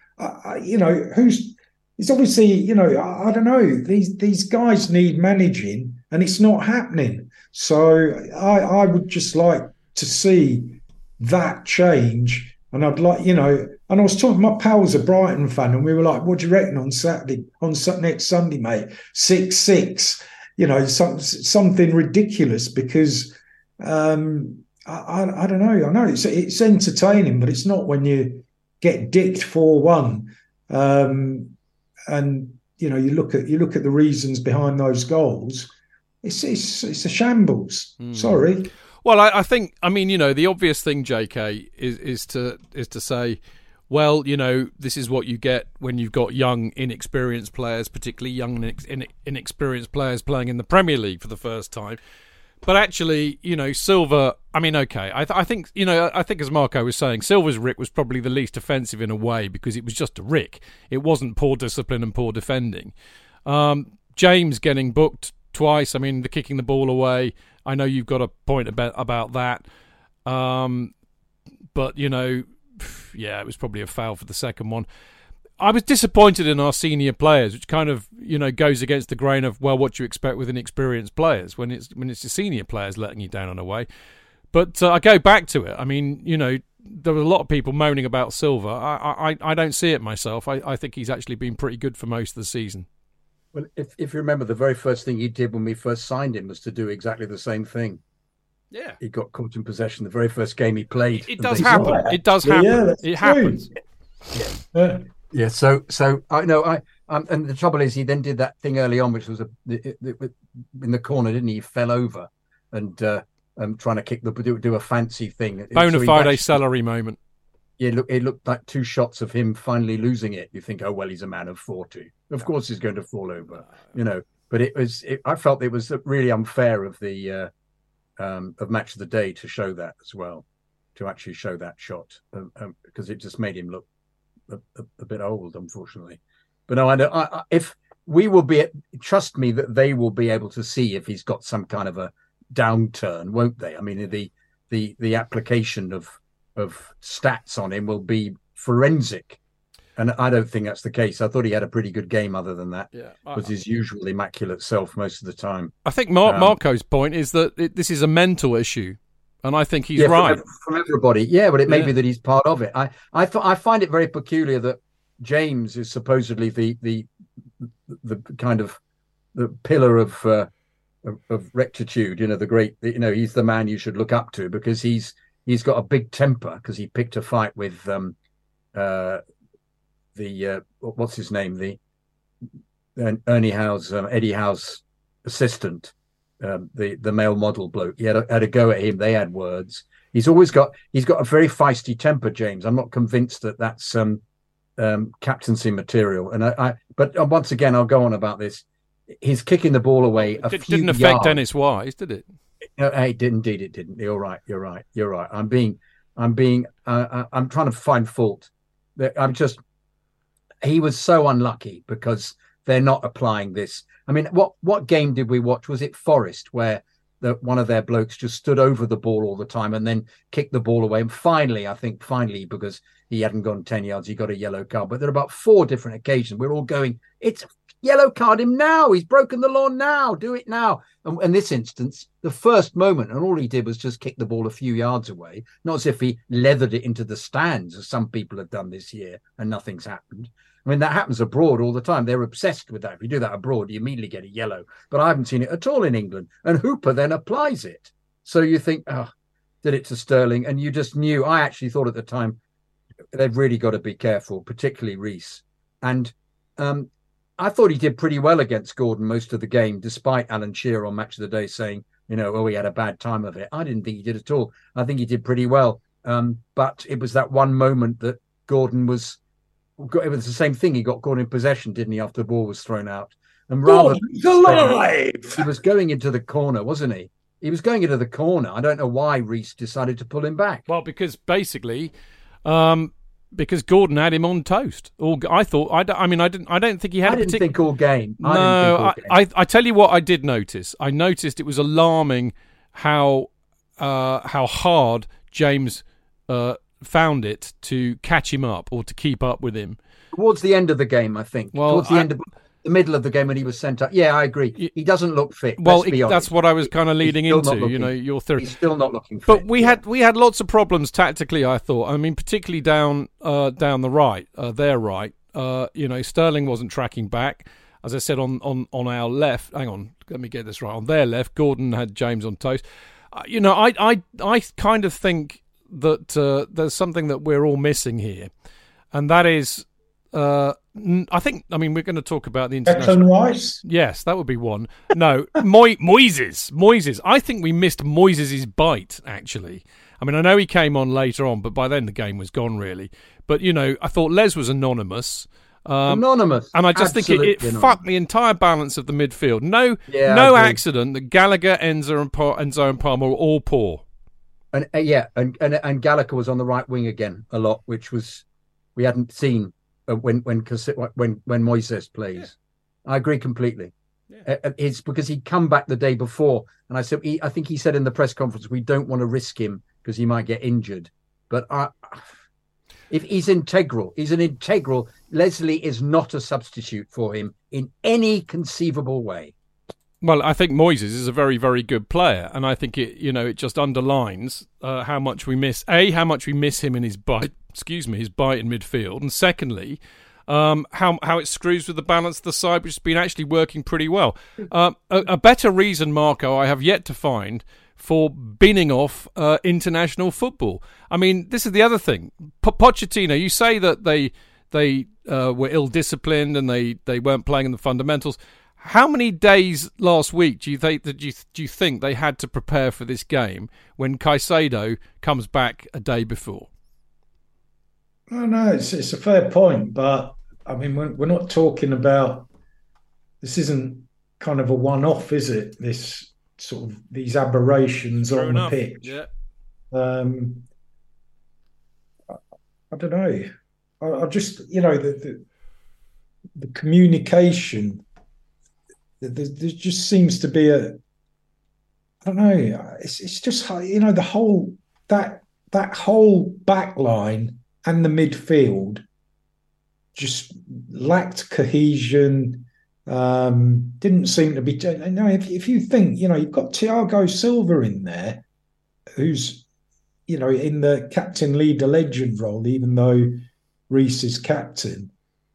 It's obviously, I don't know. These guys need managing, and it's not happening. So I would just like to see that change. And I'd like, and I was talking, my pal was a Brighton fan, and we were like, what do you reckon on next Sunday, mate? 6-6, something ridiculous, because I don't know. I know it's entertaining, but it's not when you get dicked 4-1. And you look at the reasons behind those goals. It's a shambles. Sorry. Well, I think, the obvious thing, JK, is to say, well, this is what you get when you've got young, inexperienced players, particularly young, inexperienced players playing in the Premier League for the first time. But actually, Silva, okay, I think as Marco was saying, Silva's Rick was probably the least offensive in a way, because it was just a Rick. It wasn't poor discipline and poor defending. James getting booked twice, the kicking the ball away, I know you've got a point about that. But, it was probably a foul for the second one. I was disappointed in our senior players, which kind of, goes against the grain of, well, what you expect with inexperienced players when it's your senior players letting you down in a way. But I go back to it. There were a lot of people moaning about Silva. I don't see it myself. I think he's actually been pretty good for most of the season. Well, if you remember, the very first thing he did when we first signed him was to do exactly the same thing. Yeah. He got caught in possession the very first game he played. It does happen. It does happen. Yeah, it happens. Yeah. Yeah. So I know. And the trouble is, he then did that thing early on, which was in the corner, didn't he? He fell over and trying to do a fancy thing. Bona fide celery moment. Yeah, it looked like 2 shots of him finally losing it. You think, oh well, he's a man of 40. Of course, he's going to fall over. But I felt it was really unfair of the of Match of the Day to show that as well, to actually show that shot, because it just made him look a bit old, unfortunately. But no, I know. If we will trust me that they will be able to see if he's got some kind of a downturn, won't they? The application of stats on him will be forensic, and I don't think that's the case. I thought he had a pretty good game. Other than that, was his usual immaculate self most of the time. I think Marco's point is that this is a mental issue. And I think he's right. From everybody. Yeah, but it may be that he's part of it. I find it very peculiar that James is supposedly the kind of the pillar of rectitude, the great, he's the man you should look up to, because he's got a big temper, because he picked a fight with what's his name? Ernie Howe's, Eddie Howe's assistant. The male model bloke. He had a go at him. They had words. He's got a very feisty temper, James. I'm not convinced that that's captaincy material. And but once again, I'll go on about this. He's kicking the ball away. It didn't affect yards. Dennis Wise, did it? It did indeed. It didn't. You're right. I'm trying to find fault. He was so unlucky because they're not applying this. What game did we watch? Was it Forest, where that one of their blokes just stood over the ball all the time and then kicked the ball away. And finally, because he hadn't gone 10 yards, he got a yellow card. But there are about 4 different occasions we're all going, it's yellow card him now. He's broken the law now. Do it now. And in this instance, the first moment, and all he did was just kick the ball a few yards away, not as if he leathered it into the stands, as some people have done this year, and nothing's happened. I mean, that happens abroad all the time. They're obsessed with that. If you do that abroad, you immediately get a yellow. But I haven't seen it at all in England. And Hooper then applies it. So you think, did it to Sterling. And you just knew. I actually thought at the time, they've really got to be careful, particularly Reece. And I thought he did pretty well against Gordon most of the game, despite Alan Shearer on Match of the Day saying, he had a bad time of it. I didn't think he did at all. I think he did pretty well. But it was that one moment that Gordon was... It was the same thing. He got caught in possession, didn't he, after the ball was thrown out? And rather alive! He was going into the corner, wasn't he? He was going into the corner. I don't know why Reece decided to pull him back. Well, because basically, because Gordon had him on toast. I don't think he had. I didn't think all game. I tell you what, I did notice. I noticed it was alarming how hard James found it to catch him up or to keep up with him towards the end of the game. I think towards the end of the middle of the game when he was sent up. Yeah, I agree. He doesn't look fit. Well, that's what I was kind of leading into. Your theory. He's still not looking fit. But we had lots of problems tactically. I thought. I mean, particularly down the right, their right. Sterling wasn't tracking back. As I said, on our left. Hang on, let me get this right. On their left, Gordon had James on toast. I kind of think that there's something that we're all missing here, and that is, we're going to talk about the international. Declan Rice? Yes, that would be one. No, Moises. I think we missed Moises' bite, actually. I mean, I know he came on later on, but by then the game was gone, really. But, I thought Les was anonymous. Anonymous. And I just think it fucked the entire balance of the midfield. No accident that Gallagher, Enzo and Palmer were all poor. And Gallagher was on the right wing again a lot, which was we hadn't seen when Moises plays. Yeah. I agree completely. Yeah. It's because he'd come back the day before, and I think he said in the press conference, we don't want to risk him because he might get injured. But if he's integral, Leslie is not a substitute for him in any conceivable way. Well, I think Moises is a very, very good player, and I think it just underlines how much we miss him in his bite. His bite in midfield, and secondly, how it screws with the balance of the side, which has been actually working pretty well. A better reason, Marco, I have yet to find for binning off international football. I mean, this is the other thing. Pochettino, you say that they were ill-disciplined and they weren't playing in the fundamentals. How many days last week do you think they had to prepare for this game when Caicedo comes back a day before? No, it's a fair point, but I mean we're not talking about. This isn't kind of a one-off, is it? This sort of these aberrations on the pitch. Yeah. I don't know. I just the communication. There just seems to be I don't know. It's just the whole that whole back line and the midfield just lacked cohesion. Didn't seem to be. If you think you've got Thiago Silva in there, who's in the captain leader legend role, even though Reece is captain.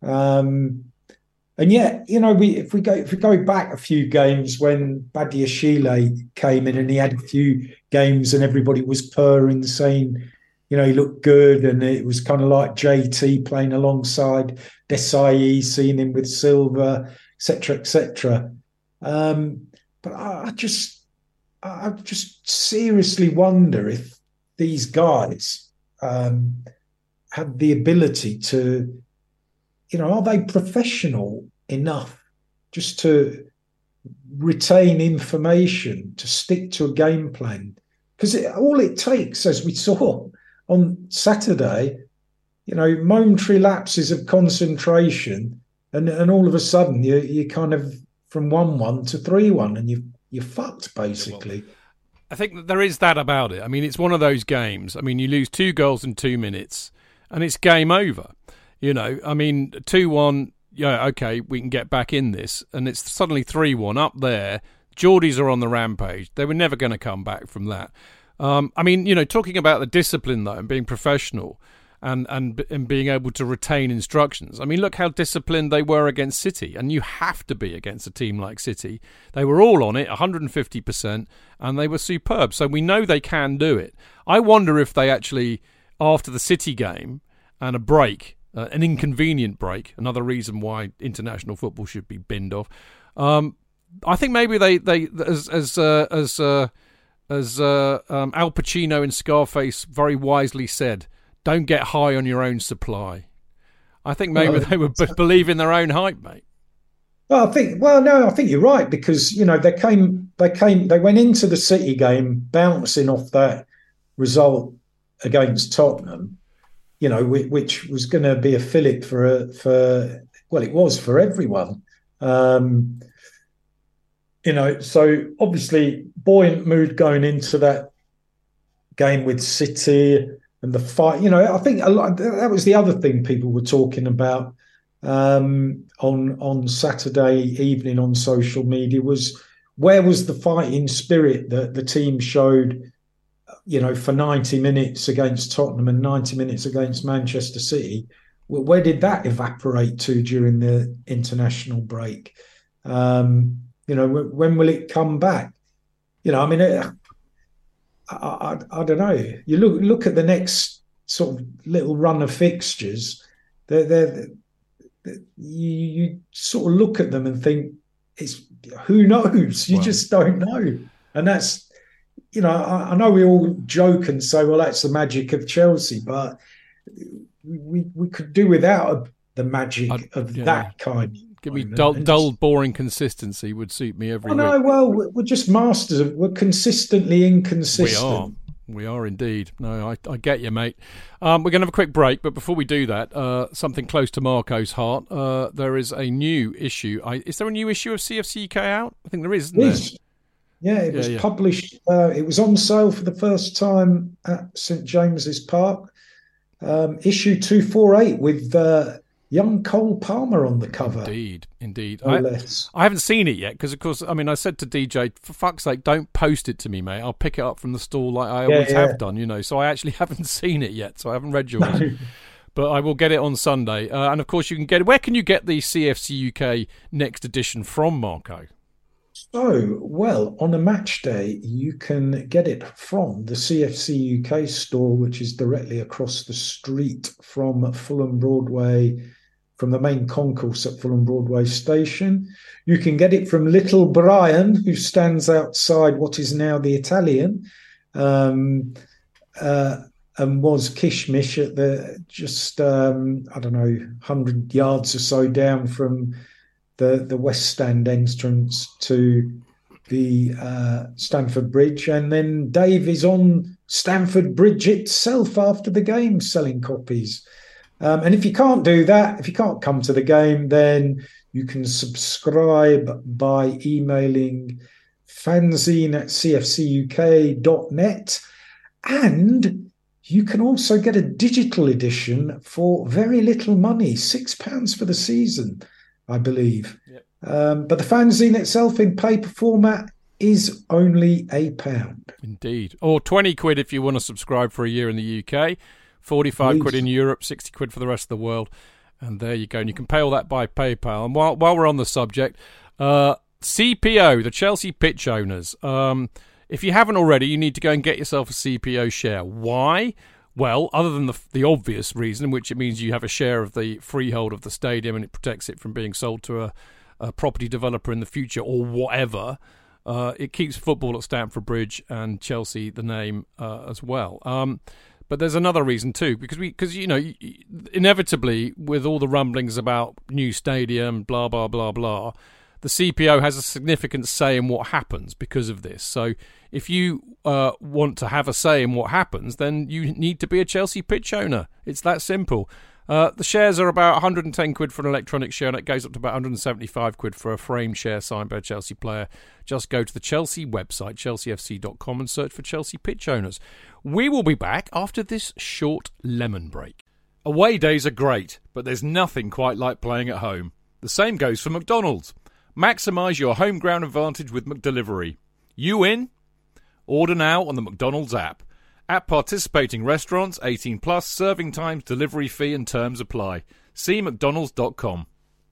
And yet, if we go back a few games when Badiashile came in and he had a few games and everybody was purring, saying, he looked good, and it was kind of like JT playing alongside Desai, seeing him with Silva, etc., etc. But I just seriously wonder if these guys have the ability to. Are they professional enough just to retain information, to stick to a game plan? Because all it takes, as we saw on Saturday, momentary lapses of concentration, and all of a sudden you kind of from 1-1 to 3-1, and you're fucked basically. I think that there is that about it. I mean, it's one of those games. I mean, you lose 2 goals in 2 minutes and it's game over. You know, I mean, 2-1, yeah, okay, we can get back in this. And it's suddenly 3-1 up there. Geordies are on the rampage. They were never going to come back from that. I mean, you know, talking about the discipline, though, and being professional and being able to retain instructions. I mean, look how disciplined they were against City, and you have to be against a team like City. They were all on it, 150%, and they were superb. So we know they can do it. I wonder if they actually, after the City game and a break, an inconvenient break, another reason why international football should be binned off. I think maybe they as Al Pacino in Scarface very wisely said, don't get high on your own supply. I think maybe they would believe in their own hype, mate. Well, I think you're right, because, you know, they went into the City game bouncing off that result against Tottenham, you know, which was going to be a fillip for it was for everyone. You know, so obviously buoyant mood going into that game with City. And the fight, you know, I think that was the other thing people were talking about on Saturday evening on social media was, where was the fighting spirit that the team showed, you know, for 90 minutes against Tottenham and 90 minutes against Manchester City? Where did that evaporate to during the international break? You know, when will it come back? You know, I mean, I don't know. You look at the next sort of little run of fixtures. You sort of look at them and think, it's who knows? You just don't know. And that's, you know, I know we all joke and say, well, that's the magic of Chelsea, but we could do without the magic of that kind. Give me dull, boring consistency would suit me every week. No, well, we're just masters of. We're consistently inconsistent. We are indeed. No, I get you, mate. We're going to have a quick break, but before we do that, something close to Marco's heart. There is a new issue. Is there a new issue of CFC UK out? I think there is, isn't there? Yeah, it was published. It was on sale for the first time at St James's Park. Issue 248 with young Cole Palmer on the cover. Indeed. I haven't seen it yet because, of course, I mean, I said to DJ, for fuck's sake, don't post it to me, mate. I'll pick it up from the stall like I always have done, you know. So I actually haven't seen it yet, so I haven't read yours. No. But I will get it on Sunday. And, of course, you can get it. Where can you get the CFC UK next edition from, Marco? So, well, on a match day, you can get it from the CFC UK store, which is directly across the street from Fulham Broadway, from the main concourse at Fulham Broadway Station. You can get it from Little Brian, who stands outside what is now the Italian, and was Kishmish at the just, 100 yards or so down from the West Stand entrance to the Stamford Bridge. And then Dave is on Stamford Bridge itself after the game selling copies. And if you can't do that, if you can't come to the game, then you can subscribe by emailing fanzine@cfcuk.net. And you can also get a digital edition for very little money, £6 for the season, I believe. Yep. But the fanzine itself in paper format is only £1. Indeed. Or 20 quid if you want to subscribe for a year in the UK. 45 quid in Europe, 60 quid for the rest of the world. And there you go. And you can pay all that by PayPal. And while we're on the subject, CPO, the Chelsea Pitch Owners. If you haven't already, you need to go and get yourself a CPO share. Why? Well, other than the obvious reason, which it means you have a share of the freehold of the stadium and it protects it from being sold to a property developer in the future or whatever, it keeps football at Stamford Bridge and Chelsea the name as well. But there's another reason too, because you know, inevitably with all the rumblings about new stadium, blah blah blah blah, the CPO has a significant say in what happens because of this. So if you want to have a say in what happens, then you need to be a Chelsea pitch owner. It's that simple. The shares are about 110 quid for an electronic share, and it goes up to about 175 quid for a frame share signed by a Chelsea player. Just go to the Chelsea website, chelseafc.com, and search for Chelsea pitch owners. We will be back after this short lemon break. Away days are great, but there's nothing quite like playing at home. The same goes for McDonald's. Maximise your home ground advantage with McDelivery. You in? Order now on the McDonald's app. At participating restaurants, 18 plus, serving times, delivery fee and terms apply. See mcdonalds.com.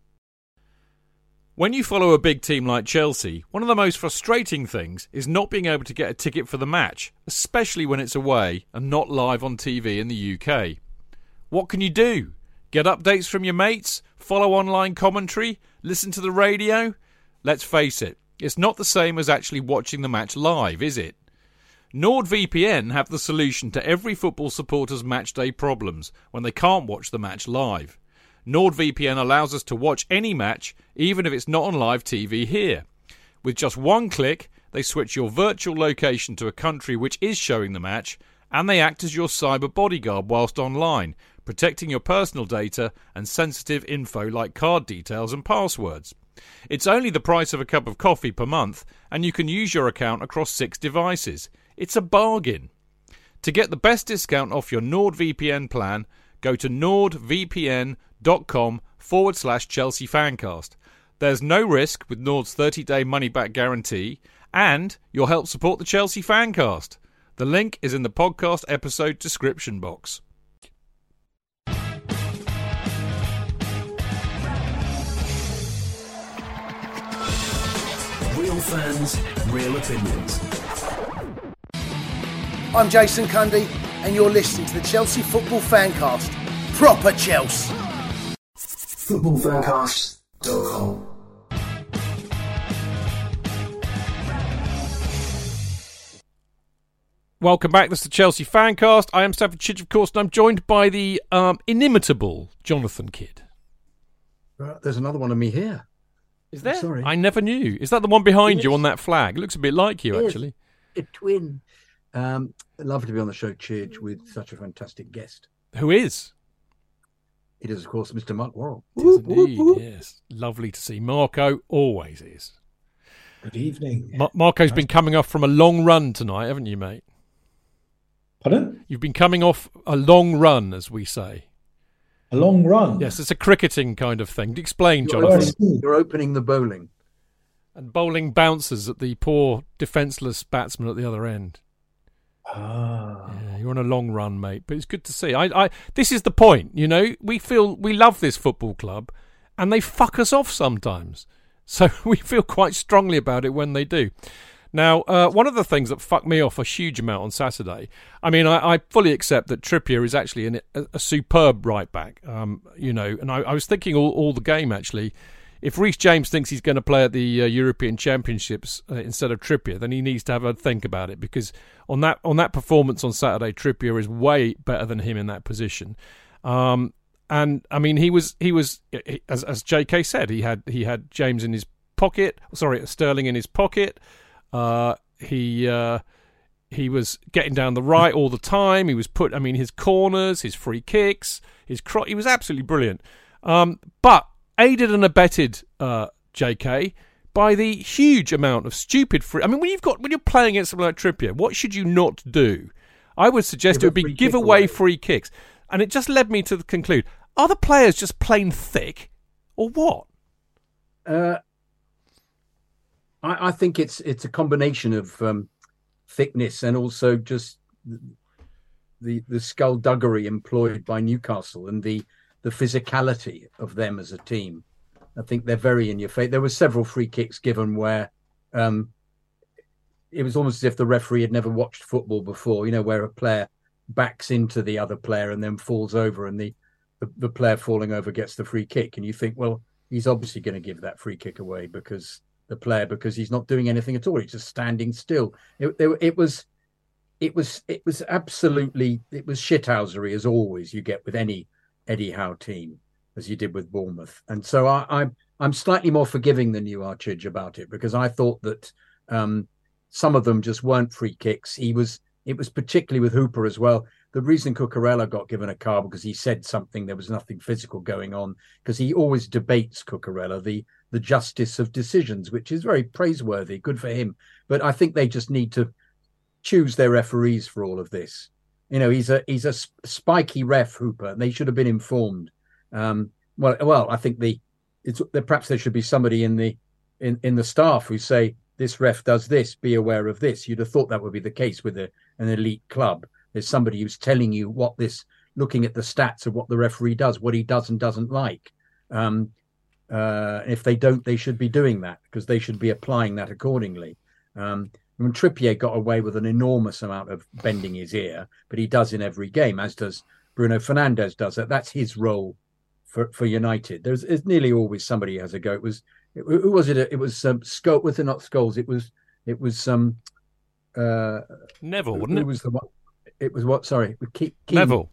When you follow a big team like Chelsea, one of the most frustrating things is not being able to get a ticket for the match, especially when it's away and not live on TV in the UK. What can you do? Get updates from your mates? Follow online commentary? Listen to the radio? Let's face it, it's not the same as actually watching the match live, is it? NordVPN have the solution to every football supporter's matchday problems when they can't watch the match live. NordVPN allows us to watch any match, even if it's not on live TV here. With just one click, they switch your virtual location to a country which is showing the match, and they act as your cyber bodyguard whilst online, protecting your personal data and sensitive info like card details and passwords. It's only the price of a cup of coffee per month, and you can use your account across 6 devices. It's a bargain. To get the best discount off your NordVPN plan, go to nordvpn.com/Chelsea Fancast. There's no risk with Nord's 30-day money-back guarantee, and you'll help support the Chelsea Fancast. The link is in the podcast episode description box. Real fans, real opinions. I'm Jason Cundy, and you're listening to the Chelsea Football Fancast. Proper Chelsea. Footballfancast.com. Welcome back. This is the Chelsea Fancast. I am Stafford Chidge, of course, and I'm joined by the inimitable Jonathan Kidd. There's another one of me here. Is there? Sorry. I never knew. Is that the one behind you on that flag? It looks a bit like you, actually. A twin. Lovely to be on the show, Chidge, with such a fantastic guest. Who is? It is, of course, Mr. Mark Worrell. It is indeed, yes. Lovely to see. Marco always is. Good evening. Marco's been coming off from a long run tonight, haven't you, mate? Pardon? You've been coming off a long run, as we say. A long run? Yes, it's a cricketing kind of thing. Explain, Jonathan. You're opening the bowling. And bowling bounces at the poor defenceless batsman at the other end. Ah. Yeah, you're on a long run, mate. But it's good to see. This is the point, you know. We love this football club, and they fuck us off sometimes. So we feel quite strongly about it when they do. Now, one of the things that fucked me off a huge amount on Saturday, I mean, I fully accept that Trippier is actually a superb right back, you know, and I was thinking all the game, actually, if Reece James thinks he's going to play at the European Championships instead of Trippier, then he needs to have a think about it, because on that performance on Saturday, Trippier is way better than him in that position. And I mean, he was as JK said, he had James in his pocket, Sterling in his pocket. He was getting down the right all the time. He was his corners, his free kicks, he was absolutely brilliant. But aided and abetted, JK, by the huge amount of stupid free. I mean, when you're playing against someone like Trippier, what should you not do? I would suggest it would be give away free kicks. And it just led me to conclude: are the players just plain thick, or what? I think it's a combination of thickness and also just the skullduggery employed by Newcastle and the physicality of them as a team. I think they're very in your face. There were several free kicks given where it was almost as if the referee had never watched football before, you know, where a player backs into the other player and then falls over, and the player falling over gets the free kick. And you think, well, he's obviously going to give that free kick away because he's not doing anything at all. He's just standing still. It was absolutely shithousery, as always you get with any Eddie Howe team, as you did with Bournemouth. And so I'm slightly more forgiving than you are, Chidge, about it, because I thought that some of them just weren't free kicks. It was particularly with Hooper as well. the reason Cucurella got given a card because he said something, there was nothing physical going on, because he always debates, Cucurella, the justice of decisions, which is very praiseworthy, good for him. But I think they just need to choose their referees for all of this. You know, he's a spiky ref, Hooper, and they should have been informed. Well, I think perhaps there should be somebody in the staff who say, this ref does this, be aware of this. You'd have thought that would be the case with an elite club. There's somebody who's telling you looking at the stats of what the referee does, what he does and doesn't like. If they don't, they should be doing that, because they should be applying that accordingly. When Trippier got away with an enormous amount of bending his ear, but he does in every game, as does Bruno Fernandes does. That's his role for United. There's nearly always somebody who has a go. Who was it? It was Scholes. Was it not Scholes? It was Neville, wasn't it? It was the one. It was what? Sorry, Neville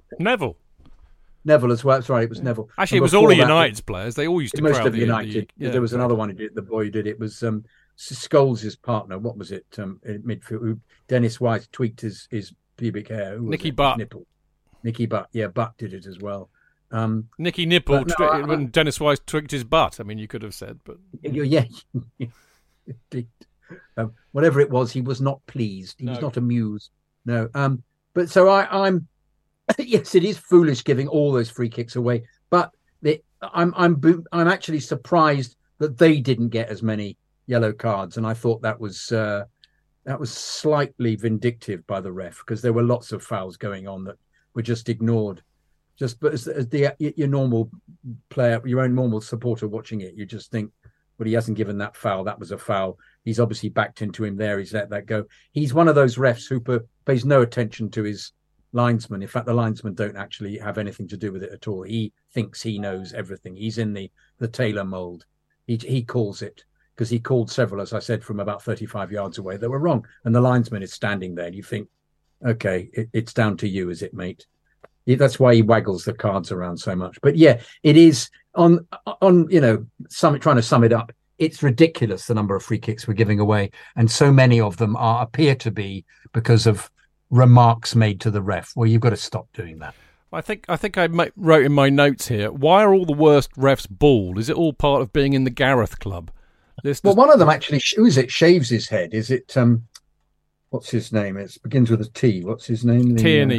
as well. Sorry, it was Neville. Actually, it was all of United's players. They all used to most crowd of United. There was another one who did. The boy who did it was Scholes' partner. What was it? In midfield, Dennis Wise tweaked his pubic hair. Nicky Butt. Nicky Butt. Yeah, Butt did it as well. Nicky Nipple when Dennis Wise tweaked his butt. I mean, you could have said, but yeah. Whatever it was, he was not pleased. He was not amused. No. But so I'm yes, it is foolish giving all those free kicks away. But I'm actually surprised that they didn't get as many yellow cards, and I thought that was slightly vindictive by the ref, because there were lots of fouls going on that were just ignored. But as your normal player, your own normal supporter watching it, you just think, well, he hasn't given that foul. That was a foul. He's obviously backed into him there. He's let that go. He's one of those refs who pays no attention to his linesman. In fact, the linesmen don't actually have anything to do with it at all. He thinks he knows everything. He's in the Taylor mold. He calls it, because he called several, as I said, from about 35 yards away that were wrong. And the linesman is standing there. And you think, okay, it's down to you, is it, mate? That's why he waggles the cards around so much. But yeah, it is on trying to sum it up. It's ridiculous the number of free kicks we're giving away, and so many of them appear to be because of remarks made to the ref. Well, you've got to stop doing that. I think I wrote in my notes here, why are all the worst refs bald? Is it all part of being in the Gareth Club? Well, one of them actually, who is it, shaves his head? Is it what's his name? It begins with a T. What's his name?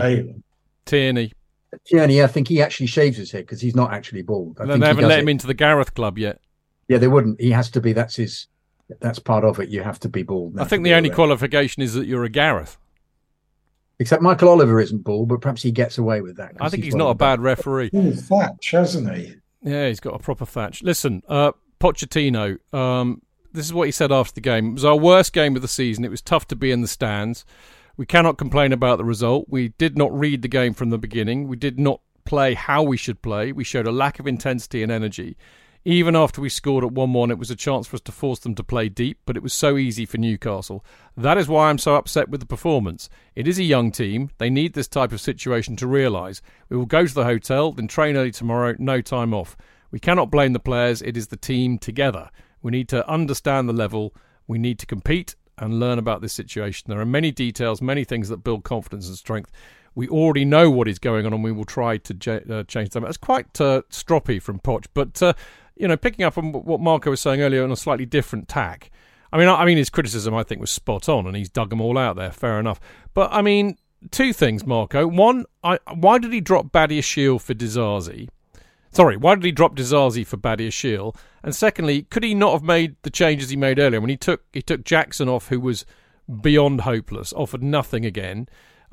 Tierney. Tierney, I think he actually shaves his head because he's not actually bald. They haven't let him into the Gareth Club yet. Yeah, they wouldn't. He has to be. That's part of it. You have to be bald. I think the only qualification is that you're a Gareth. Except Michael Oliver isn't bald, but perhaps he gets away with that. I think he's not a bad referee. Thatch, hasn't he? Yeah, he's got a proper thatch. Listen, Pochettino, this is what he said after the game. It was our worst game of the season. It was tough to be in the stands. We cannot complain about the result. We did not read the game from the beginning. We did not play how we should play. We showed a lack of intensity and energy. Even after we scored at 1-1, it was a chance for us to force them to play deep, but it was so easy for Newcastle. That is why I'm so upset with the performance. It is a young team. They need this type of situation to realise. We will go to the hotel, then train early tomorrow, no time off. We cannot blame the players. It is the team together. We need to understand the level. We need to compete and learn about this situation. There are many details, many things that build confidence and strength. We already know what is going on, and we will try to change them. That's quite stroppy from Poch, but picking up on what Marco was saying earlier on a slightly different tack. I mean, his criticism I think was spot on, and he's dug them all out there. Fair enough. But I mean, two things, Marco. One, why did he drop Badiashile for Disasi? Sorry, why did he drop Disasi for Badiashile? And secondly, could he not have made the changes he made earlier when he took Jackson off, who was beyond hopeless, offered nothing again,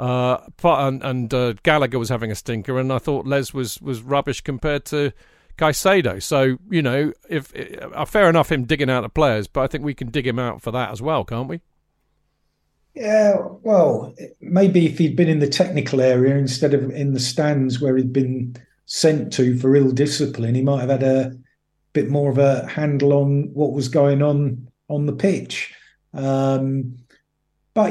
and Gallagher was having a stinker, and I thought Les was rubbish compared to Caicedo. So if fair enough him digging out the players, but I think we can dig him out for that as well, can't we? Yeah, well, maybe if he'd been in the technical area instead of in the stands where he'd been sent to for ill discipline, he might have had a bit more of a handle on what was going on the pitch. But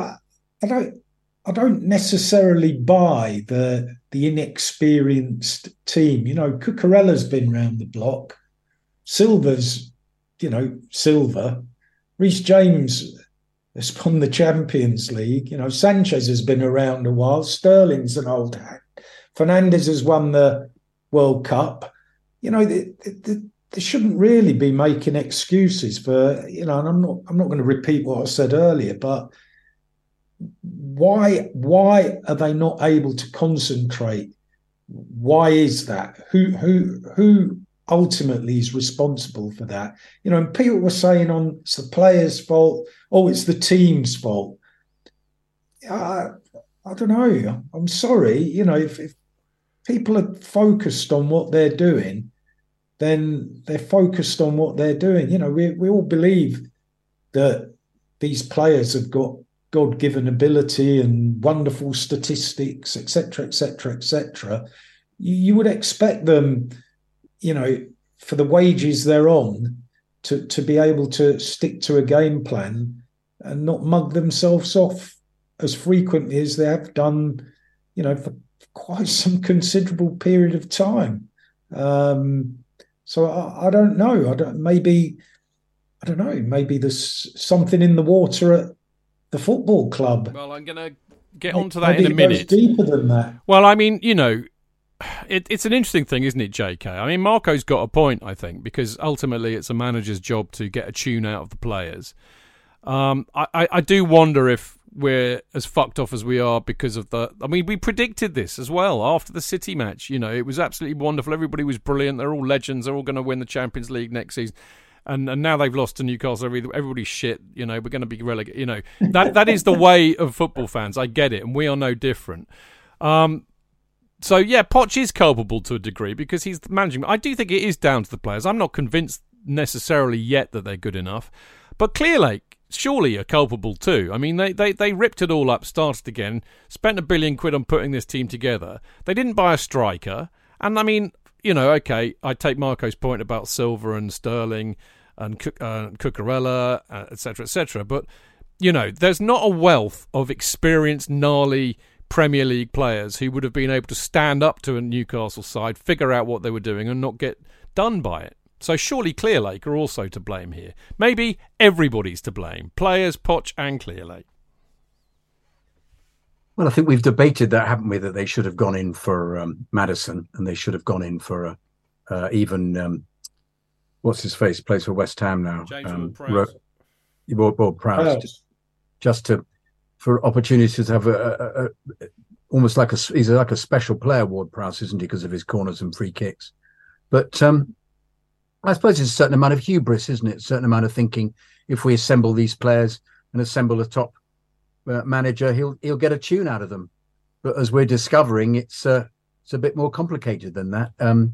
I don't necessarily buy the inexperienced team. Cucurella's been round the block. Silva's, Silva. Reece James has won the Champions League. You know, Sanchez has been around a while. Sterling's an old hat. Fernandes has won the World Cup. You know, they shouldn't really be making excuses for, you know, and I'm not going to repeat what I said earlier, but why are they not able to concentrate? Why is that? Who ultimately is responsible for that? You know, and people were saying it's the players' fault. Oh, it's the team's fault. I don't know. I'm sorry. You know, if people are focused on what they're doing, then they're focused on what they're doing. You know, we all believe that these players have got God-given ability and wonderful statistics, etc., etc., etc. You would expect them, you know, for the wages they're on, to be able to stick to a game plan and not mug themselves off as frequently as they have done, you know, for quite some considerable period of time. So I don't know. Maybe there's something in the water at the football club. Well, I'm going to get onto that in a minute. It goes deeper than that. Well, I mean, you know, it's an interesting thing, isn't it, JK? I mean, Marco's got a point, I think, because ultimately it's a manager's job to get a tune out of the players. I do wonder if we're as fucked off as we are because of we predicted this as well after the City match. You know, it was absolutely wonderful. Everybody was brilliant. They're all legends. They're all going to win the Champions League next season. And now they've lost to Newcastle. Everybody's shit. You know, we're going to be relegated. You know, that is the way of football fans. I get it, and we are no different. So yeah, Poch is culpable to a degree because he's managing. I do think it is down to the players. I'm not convinced necessarily yet that they're good enough, but Clearlake surely are culpable too. I mean, they ripped it all up, started again, spent £1 billion on putting this team together. They didn't buy a striker, and I mean, you know, okay, I take Marco's point about Silva and Sterling and Cucurella, etc., but you know, there's not a wealth of experienced, gnarly Premier League players who would have been able to stand up to a Newcastle side, figure out what they were doing, and not get done by it. So surely Clearlake are also to blame here. Maybe everybody's to blame. Players, Poch and Clearlake. Well, I think we've debated that, haven't we, that they should have gone in for Maddison, and they should have gone in for even, what's his face, plays for West Ham now. James Ward-Prowse. Ward-Prowse. Just for opportunities to have almost like he's like a special player, Ward-Prowse, isn't he, because of his corners and free kicks. But I suppose it's a certain amount of hubris, isn't it? A certain amount of thinking, if we assemble these players and assemble a top manager, he'll get a tune out of them. But as we're discovering, it's a bit more complicated than that.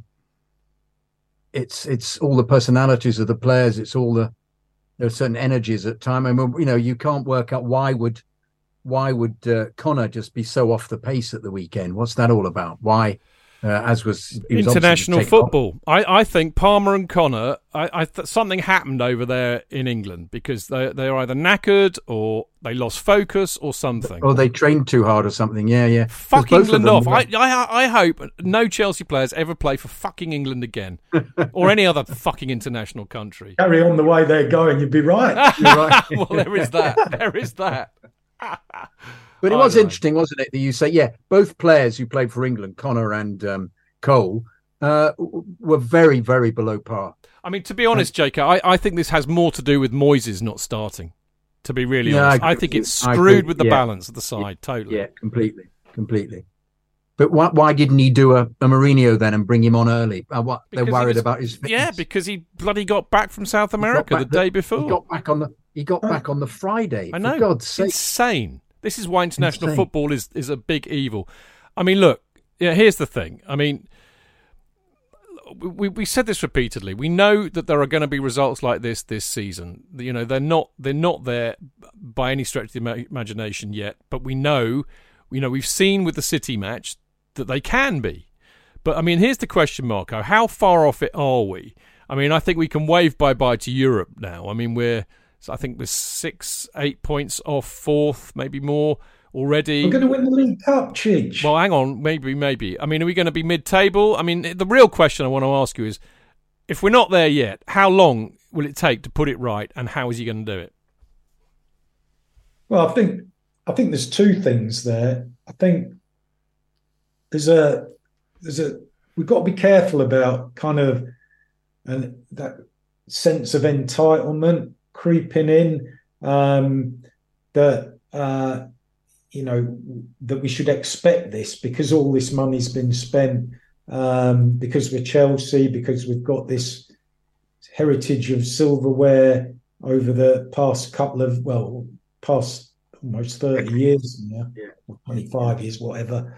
It's all the personalities of the players. It's all there are certain energies at time. I mean, you know, you can't work out why would Connor just be so off the pace at the weekend? What's that all about? Why? As was international football. I think Palmer and Connor, something happened over there in England because they're either knackered or they lost focus or something. Or they trained too hard or something. Yeah. Fuck England off. I hope no Chelsea players ever play for fucking England again or any other fucking international country. Carry on the way they're going, you'd be right. You're right. Well, there is that. But it was interesting, wasn't it, that you say, yeah, both players who played for England, Connor and Cole, were very, very below par. I mean, to be honest, JK, I think this has more to do with Moyes not starting, to be really honest. I think it's screwed with the balance of the side, totally. Yeah, completely. But why didn't he do a Mourinho then and bring him on early? They're worried about his fitness. Yeah, because he bloody got back from South America the day before. He got back on the Friday. I know. For God's sake. Insane. This is why international football is a big evil. I mean, look, here's the thing. I mean, we said this repeatedly. We know that there are going to be results like this season. You know, they're not there by any stretch of the imagination yet. But we know, we've seen with the City match that they can be. But I mean, here's the question, Marco: how far off it are we? I mean, I think we can wave bye to Europe now. I mean, we're 6-8 points off fourth, maybe more already. We're going to win the League Cup, Chidge. Well, hang on, maybe. I mean, are we going to be mid-table? I mean, the real question I want to ask you is, if we're not there yet, how long will it take to put it right, and how is he going to do it? Well, I think there's two things there. I think there's a we've got to be careful about kind of that sense of entitlement creeping in, that that we should expect this because all this money's been spent, because we're Chelsea, because we've got this heritage of silverware over the past past almost 30 years now, or 25 years, whatever.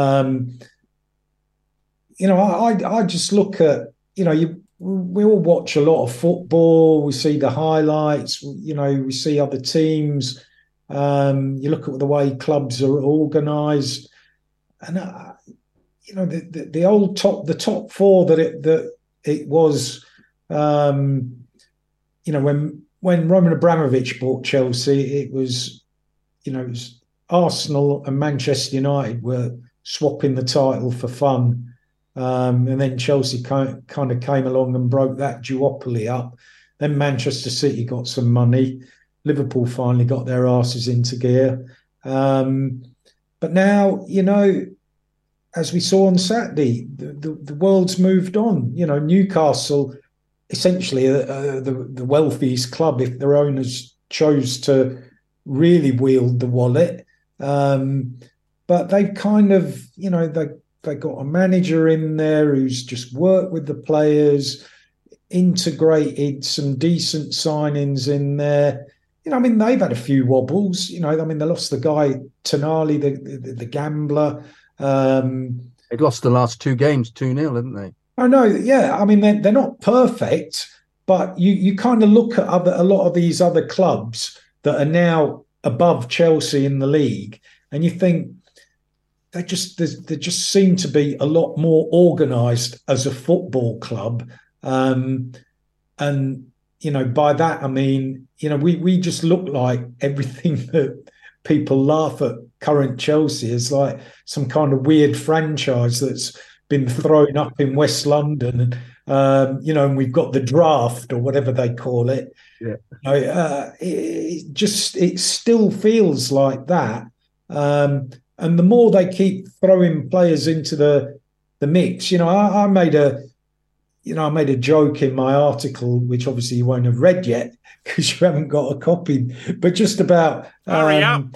I just look at, we all watch a lot of football. We see the highlights. We see other teams. You look at the way clubs are organised, and the top four that it was. When Roman Abramovich bought Chelsea, it was Arsenal and Manchester United were swapping the title for fun. And then Chelsea kind of came along and broke that duopoly up. Then Manchester City got some money. Liverpool finally got their asses into gear. But now, as we saw on Saturday, the world's moved on. Newcastle, essentially the wealthiest club, if their owners chose to really wield the wallet. But they've kind of, they got a manager in there who's just worked with the players, integrated some decent signings in there. They've had a few wobbles. They lost the guy, Tonali, the gambler. They'd lost the last two games 2-0, hadn't they? I know, yeah. They're not perfect, but you kind of look at a lot of these other clubs that are now above Chelsea in the league, and you think, they just seem to be a lot more organised as a football club, and by that I mean we just look like everything that people laugh at current Chelsea is like some kind of weird franchise that's been thrown up in West London, and we've got the draft or whatever they call it. Yeah, it still feels like that. And the more they keep throwing players into the mix, I made a joke in my article, which obviously you won't have read yet because you haven't got a copy, but just about hurry up.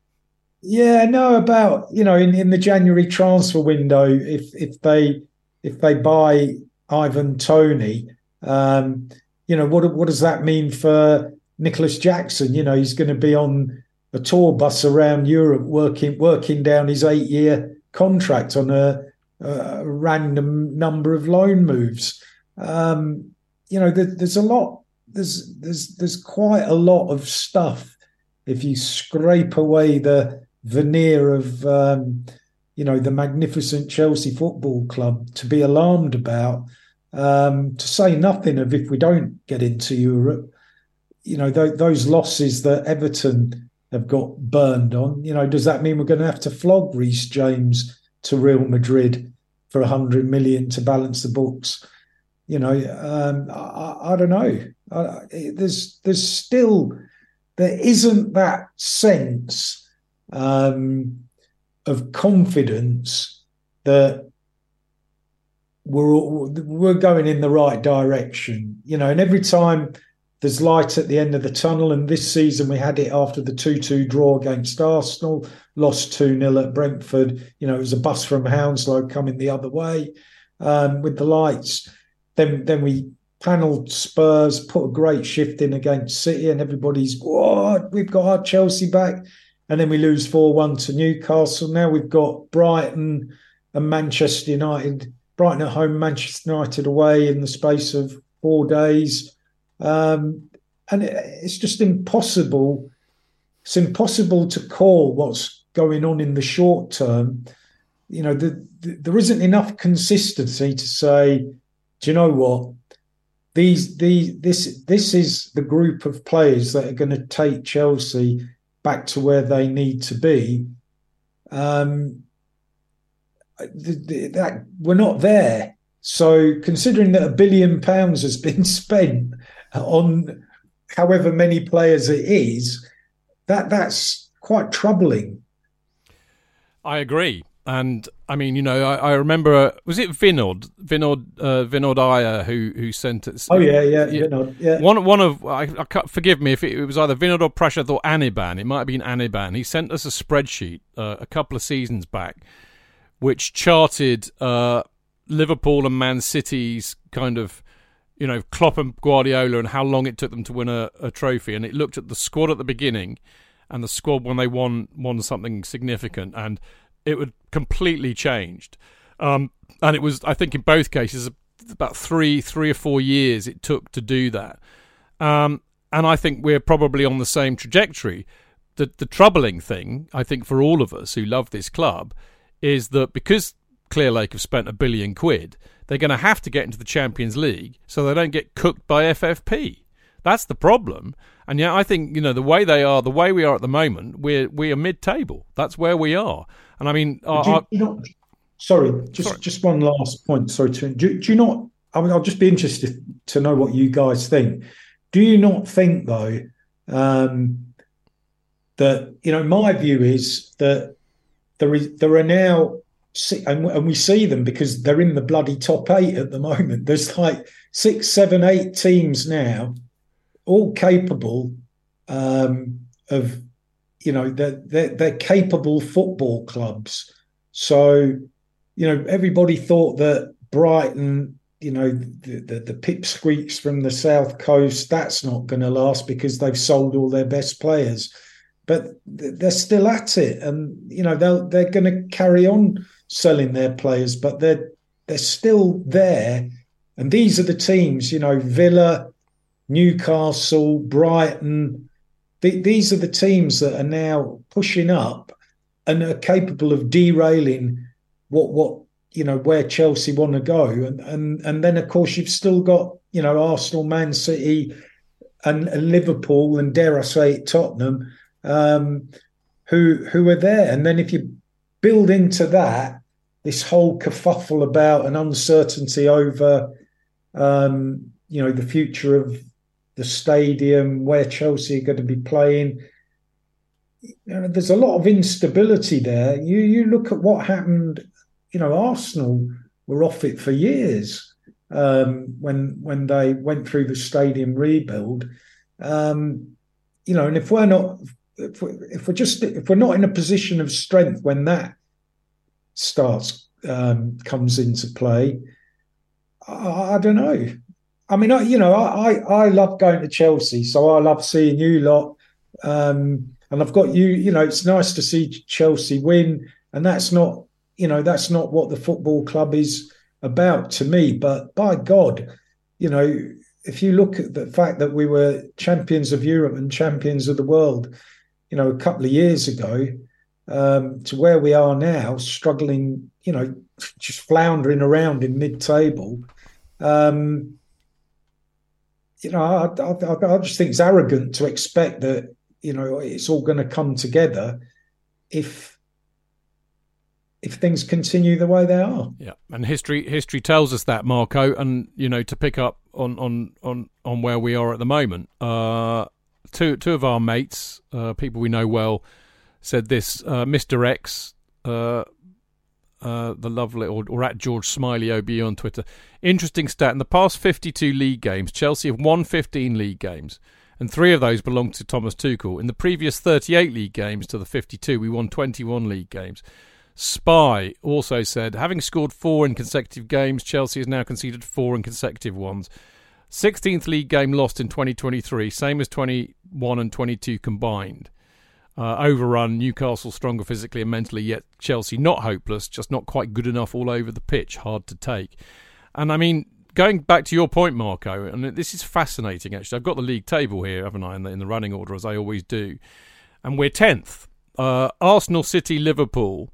About in the January transfer window, if they buy Ivan Toney, what does that mean for Nicholas Jackson? He's going to be on a tour bus around Europe, working down his 8-year contract on a random number of loan moves. There's a lot. There's quite a lot of stuff if you scrape away the veneer of the magnificent Chelsea Football Club to be alarmed about. To say nothing of if we don't get into Europe, those losses that Everton have got burned on. Does that mean we're going to have to flog Reece James to Real Madrid for 100 million to balance the books? I don't know. There isn't that sense of confidence that we're going in the right direction. And every time there's light at the end of the tunnel, and this season we had it after the 2-2 draw against Arsenal, lost 2-0 at Brentford. It was a bus from Hounslow coming the other way with the lights. Then we panelled Spurs, put a great shift in against City, and everybody's, we've got our Chelsea back. And then we lose 4-1 to Newcastle. Now we've got Brighton and Manchester United, Brighton at home, Manchester United away in the space of 4 days. And it's just impossible. It's impossible to call what's going on in the short term. There isn't enough consistency to say, do you know what? This is the group of players that are going to take Chelsea back to where they need to be. We're not there. So considering that £1 billion has been spent on however many players it is, that's quite troubling. I agree. And I mean, I remember, was it Vinod Iyer who sent it? Oh yeah, Vinod. Yeah. One of I can't, forgive me if it was either Vinod or Prashad or Aniban. It might have been Aniban. He sent us a spreadsheet a couple of seasons back, which charted Liverpool and Man City's kind of, Klopp and Guardiola and how long it took them to win a trophy, and it looked at the squad at the beginning and the squad when they won something significant, and it would completely changed. And it was, I think, in both cases, about three or 4 years it took to do that. And I think we're probably on the same trajectory. The troubling thing, I think, for all of us who love this club, is that because Clear Lake have spent £1 billion, they're going to have to get into the Champions League so they don't get cooked by FFP. That's the problem. And yeah, I think, the way we are at the moment, we are mid-table. That's where we are. And I mean, just one last point. Sorry, do you not? I mean, I'll just be interested to know what you guys think. Do you not think, though, that my view is that there are now, and we see them because they're in the bloody top 8 at the moment. There's like 6, 7, 8 teams now, all capable of. They're capable football clubs. So, everybody thought that Brighton, the pipsqueaks from the South Coast, that's not going to last because they've sold all their best players. But they're still at it, and they're going to carry on selling their players, but they're still there. And these are the teams, Villa, Newcastle, Brighton. These are the teams that are now pushing up and are capable of derailing where Chelsea want to go. And then, of course, you've still got, Arsenal, Man City and Liverpool and, dare I say it, Tottenham, who are there. And then if you build into that, this whole kerfuffle about an uncertainty over, the future of the stadium, where Chelsea are going to be playing. There's a lot of instability there. You look at what happened. Arsenal were off it for years when they went through the stadium rebuild. And if we're not in a position of strength when that comes into play, I don't know. I mean, I love going to Chelsea, so I love seeing you lot. And I've got you, it's nice to see Chelsea win. And that's not what the football club is about to me. But by God, if you look at the fact that we were champions of Europe and champions of the world, a couple of years ago, to where we are now, struggling, just floundering around in mid-table, I just think it's arrogant to expect that, it's all going to come together if things continue the way they are. Yeah, and history tells us that, Marco. And to pick up on where we are at the moment, two of our mates, people we know well, said this. Mr. X, the lovely, or at George Smiley OB on Twitter. Interesting stat: in the past 52 league games, Chelsea have won 15 league games, and 3 of those belong to Thomas Tuchel. In the previous 38 league games to the 52, we won 21 league games. Spy also said, having scored 4 in consecutive games, Chelsea has now conceded 4 in consecutive ones. 16th league game lost in 2023, same as 21 and 22 combined. Overrun, Newcastle stronger physically and mentally, yet Chelsea not hopeless, just not quite good enough all over the pitch, hard to take. And I mean, going back to your point, Marco, and this is fascinating actually. I've got the league table here, haven't I, in the running order, as I always do. And we're 10th. Arsenal, City, Liverpool,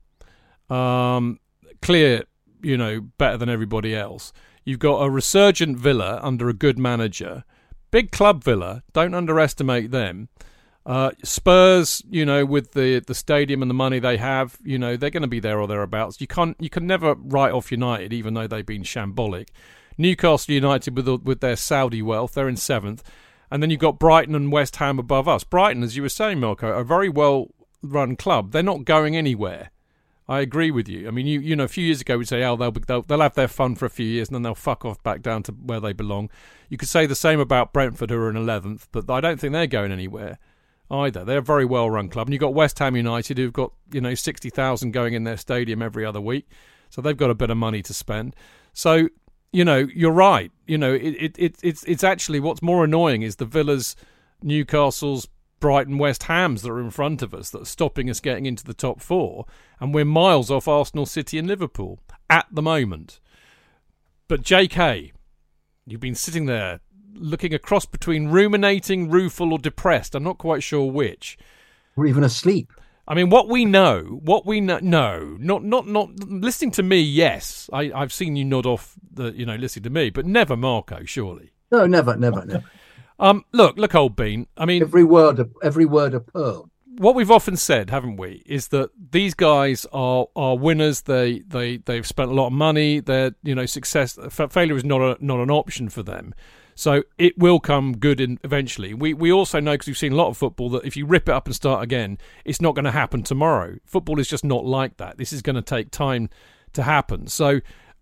clear, better than everybody else. You've got a resurgent Villa under a good manager. Big club Villa, don't underestimate them. Spurs, with the stadium and the money they have, they're going to be there or thereabouts. You can never write off United, even though they've been shambolic. Newcastle United with their Saudi wealth, they're in 7th. And then you've got Brighton and West Ham above us. Brighton, as you were saying, Milko, a very well-run club. They're not going anywhere. I agree with you. I mean, you know, a few years ago we'd say, they'll have their fun for a few years and then they'll fuck off back down to where they belong. You could say the same about Brentford, who are in 11th, but I don't think they're going anywhere either. They're a very well-run club. And you've got West Ham United, who've got, 60,000 going in their stadium every other week. So they've got a bit of money to spend. So, you're right. It's actually what's more annoying is the Villas, Newcastles, Brighton, West Hams that are in front of us that are stopping us getting into the top four, and we're miles off Arsenal, City and Liverpool at the moment. But JK, you've been sitting there looking across between ruminating, rueful or depressed. I'm not quite sure which. Or even asleep. I mean, what we know, no, not listening to me. Yes, I've seen you nod off listening to me, but never Marco, surely. No, never. Look, old bean. I mean, every word a pearl. What we've often said, haven't we, is that these guys are winners. They've spent a lot of money. Their success, failure is not an option for them. So it will come good eventually. We also know, because we've seen a lot of football, that if you rip it up and start again, it's not going to happen tomorrow. Football is just not like that. This is going to take time to happen. So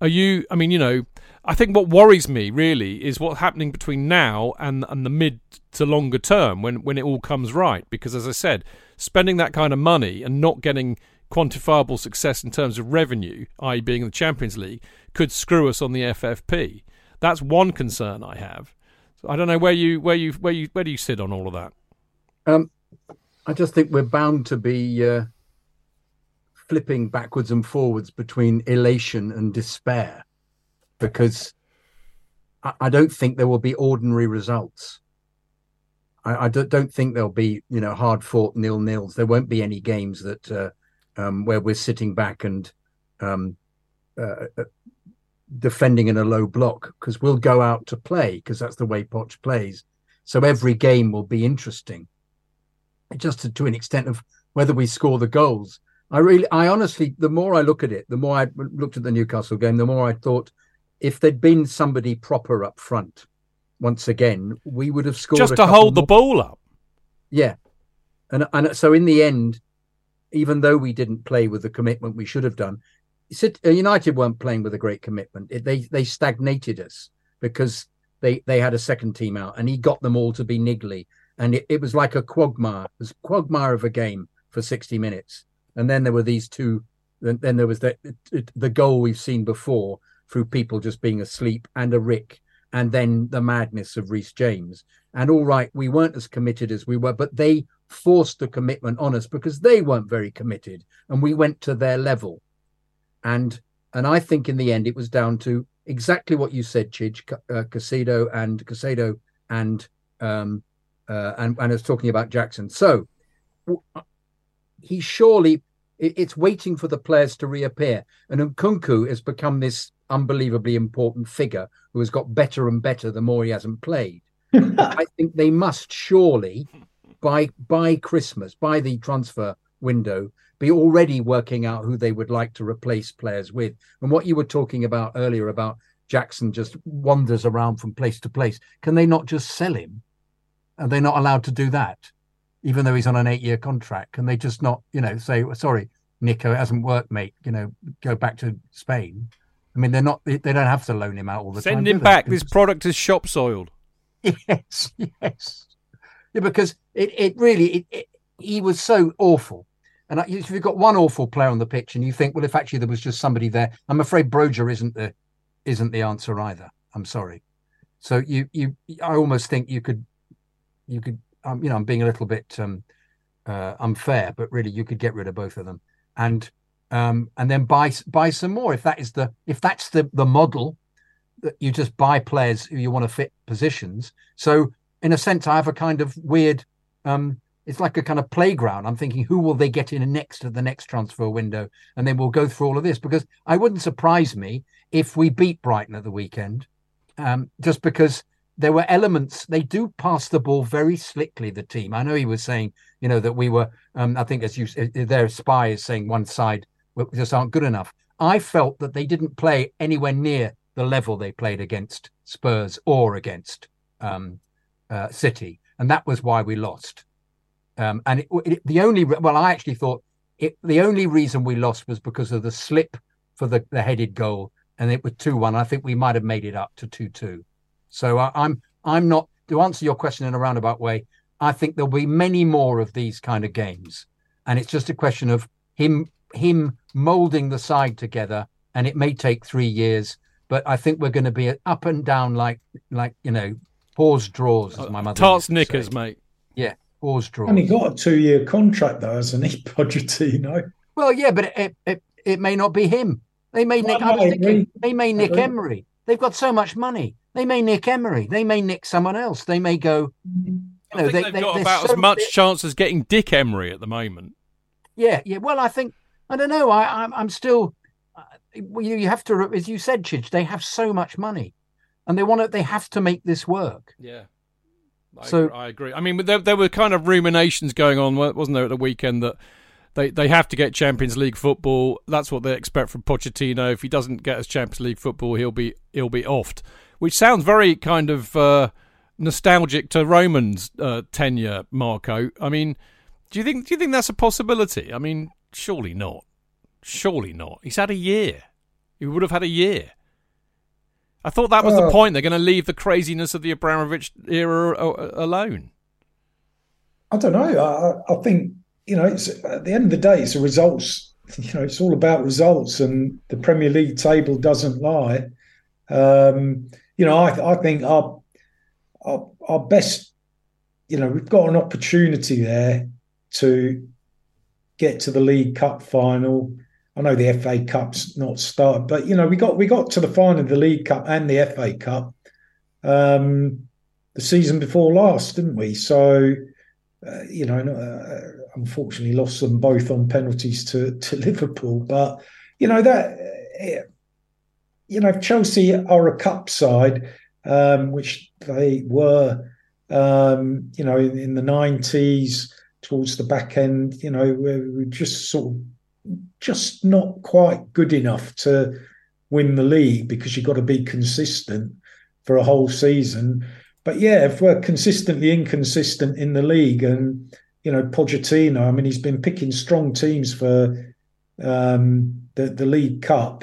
I think what worries me really is what's happening between now and the mid to longer term when it all comes right. Because as I said, spending that kind of money and not getting quantifiable success in terms of revenue, i.e. being in the Champions League, could screw us on the FFP. That's one concern I have. So I don't know where do you sit on all of that? I just think we're bound to be flipping backwards and forwards between elation and despair, because I don't think there will be ordinary results. I don't think there'll be hard fought 0-0s. There won't be any games that where we're sitting back and defending in a low block, because we'll go out to play, because that's the way Poch plays. So every game will be interesting, just to an extent of whether we score the goals. I honestly, the more I look at it, the more I looked at the Newcastle game, the more I thought if there'd been somebody proper up front, once again, we would have scored just to hold the ball up. Yeah, and so in the end, even though we didn't play with the commitment we should have done, United weren't playing with a great commitment. They stagnated us because they had a second team out, and he got them all to be niggly, and it was like a quagmire. It was a quagmire of a game for 60 minutes, and then there were these two. Then there was the goal we've seen before through people just being asleep, and a Rick, and then the madness of Reece James. And all right, we weren't as committed as we were, but they forced the commitment on us because they weren't very committed, and we went to their level. And I think in the end it was down to exactly what you said, Chidge, Caicedo and I was talking about Jackson. So he surely, it's waiting for the players to reappear. And Nkunku has become this unbelievably important figure who has got better and better the more he hasn't played. I think they must surely, by Christmas, by the transfer window, be already working out who they would like to replace players with. And what you were talking about earlier about Jackson just wanders around from place to place. Can they not just sell him? Are they not allowed to do that? Even though he's on an 8-year contract, can they just not, say, sorry, Nico, it hasn't worked, mate, go back to Spain? I mean, they don't have to loan him out all the time. Send him back. This product is shop soiled. Yes. Yeah, because it really, he was so awful. And if you've got one awful player on the pitch and you think, well, if actually there was just somebody there, I'm afraid Broja isn't the answer either. I'm sorry. So I almost think you could, I'm being a little bit unfair, but really you could get rid of both of them and then buy some more if that's the model, that you just buy players who you want to fit positions. So in a sense, I have a kind of weird. It's like a kind of playground. I'm thinking, who will they get in next to the next transfer window? And then we'll go through all of this, because I wouldn't surprise me if we beat Brighton at the weekend, just because there were elements. They do pass the ball very slickly, the team. I know he was saying, that we were, I think as their spy is saying one side just aren't good enough. I felt that they didn't play anywhere near the level they played against Spurs or against City, and that was why we lost. And I actually thought the only reason we lost was because of the slip for the headed goal, and it was 2-1. I think we might have made it up to 2-2. So I'm not, to answer your question in a roundabout way, I think there'll be many more of these kind of games, and it's just a question of him molding the side together, and it may take 3 years, but I think we're going to be up and down like pause draws, as my mother tarts knickers, mate. Yeah, pause draws. And he got a 2-year contract though, hasn't he, Pochettino? Well, yeah, but it may not be him. They may nick. I was thinking they may nick Emery. They've got so much money. They may nick Emery. They may nick someone else. They may go. I think they've got about as much chance as getting Dick Emery at the moment. Yeah. Well, I don't know. I'm still. You have to, as you said, Chidge. They have so much money, and they have to make this work. Yeah. I agree. I mean, there were kind of ruminations going on, wasn't there, at the weekend that they have to get Champions League football. That's what they expect from Pochettino. If he doesn't get us Champions League football, he'll be offed. Which sounds very kind of nostalgic to Roman's tenure, Marco. I mean, do you think that's a possibility? I mean, surely not. Surely not. He's had a year. He would have had a year. I thought that was the point. They're going to leave the craziness of the Abramovich era alone. I don't know. I think, it's, at the end of the day, it's the results. It's all about results, and the Premier League table doesn't lie. I think our best, we've got an opportunity there to get to the League Cup final. I know the FA Cup's not started, but we got to the final of the League Cup and the FA Cup the season before last, didn't we? So, unfortunately lost them both on penalties to Liverpool. But Chelsea are a cup side, which they were, in the 90s towards the back end. We're just not quite good enough to win the league, because you've got to be consistent for a whole season. But yeah, if we're consistently inconsistent in the league, and Pochettino, I mean, he's been picking strong teams for the League Cup.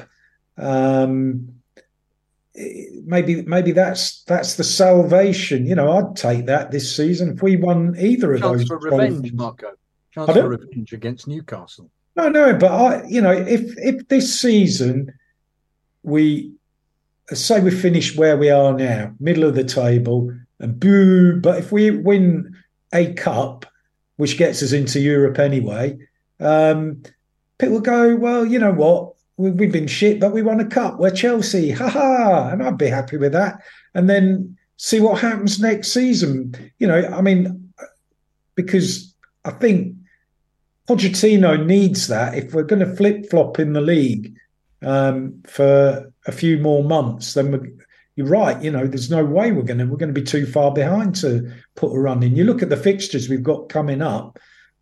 Maybe that's the salvation. I'd take that this season if we won either of those. Chance for revenge, Marco. Chance for revenge against Newcastle. No, but if this season we finish where we are now, middle of the table, and boo, but if we win a cup, which gets us into Europe anyway, people go, well, you know what, we've been shit, but we won a cup. We're Chelsea, and I'd be happy with that. And then see what happens next season. Because I think Pochettino needs that if we're going to flip-flop in the league for a few more months. Then you're right. There's no way we're going to be too far behind to put a run in. You look at the fixtures we've got coming up.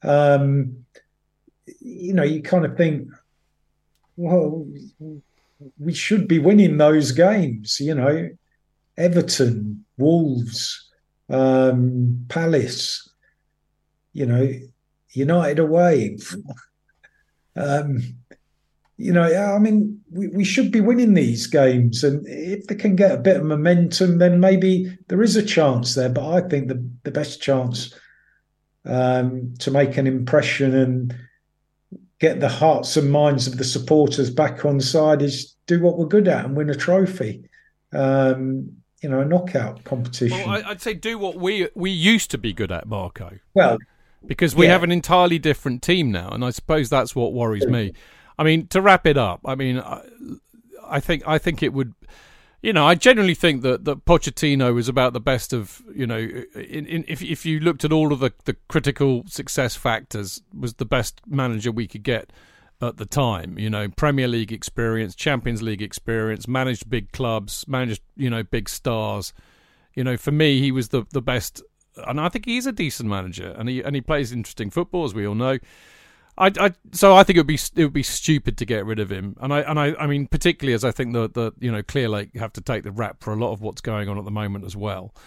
You kind of think, well, we should be winning those games. Everton, Wolves, Palace. United away. We should be winning these games, and if they can get a bit of momentum, then maybe there is a chance there. But I think the best chance to make an impression and get the hearts and minds of the supporters back on side is do what we're good at and win a trophy. A knockout competition. Well, I'd say do what we used to be good at, Marco. Well, because we have an entirely different team now, and I suppose that's what worries me. I mean, to wrap it up, I mean, I think it would, I genuinely think that Pochettino was about the best of, if you looked at all of the critical success factors, was the best manager we could get at the time. Premier League experience, Champions League experience, managed big clubs, managed, big stars. For me, he was the best. And I think he's a decent manager, and he plays interesting football, as we all know. So I think it would be stupid to get rid of him, and I mean, particularly as I think the Clear Lake have to take the rap for a lot of what's going on at the moment as well.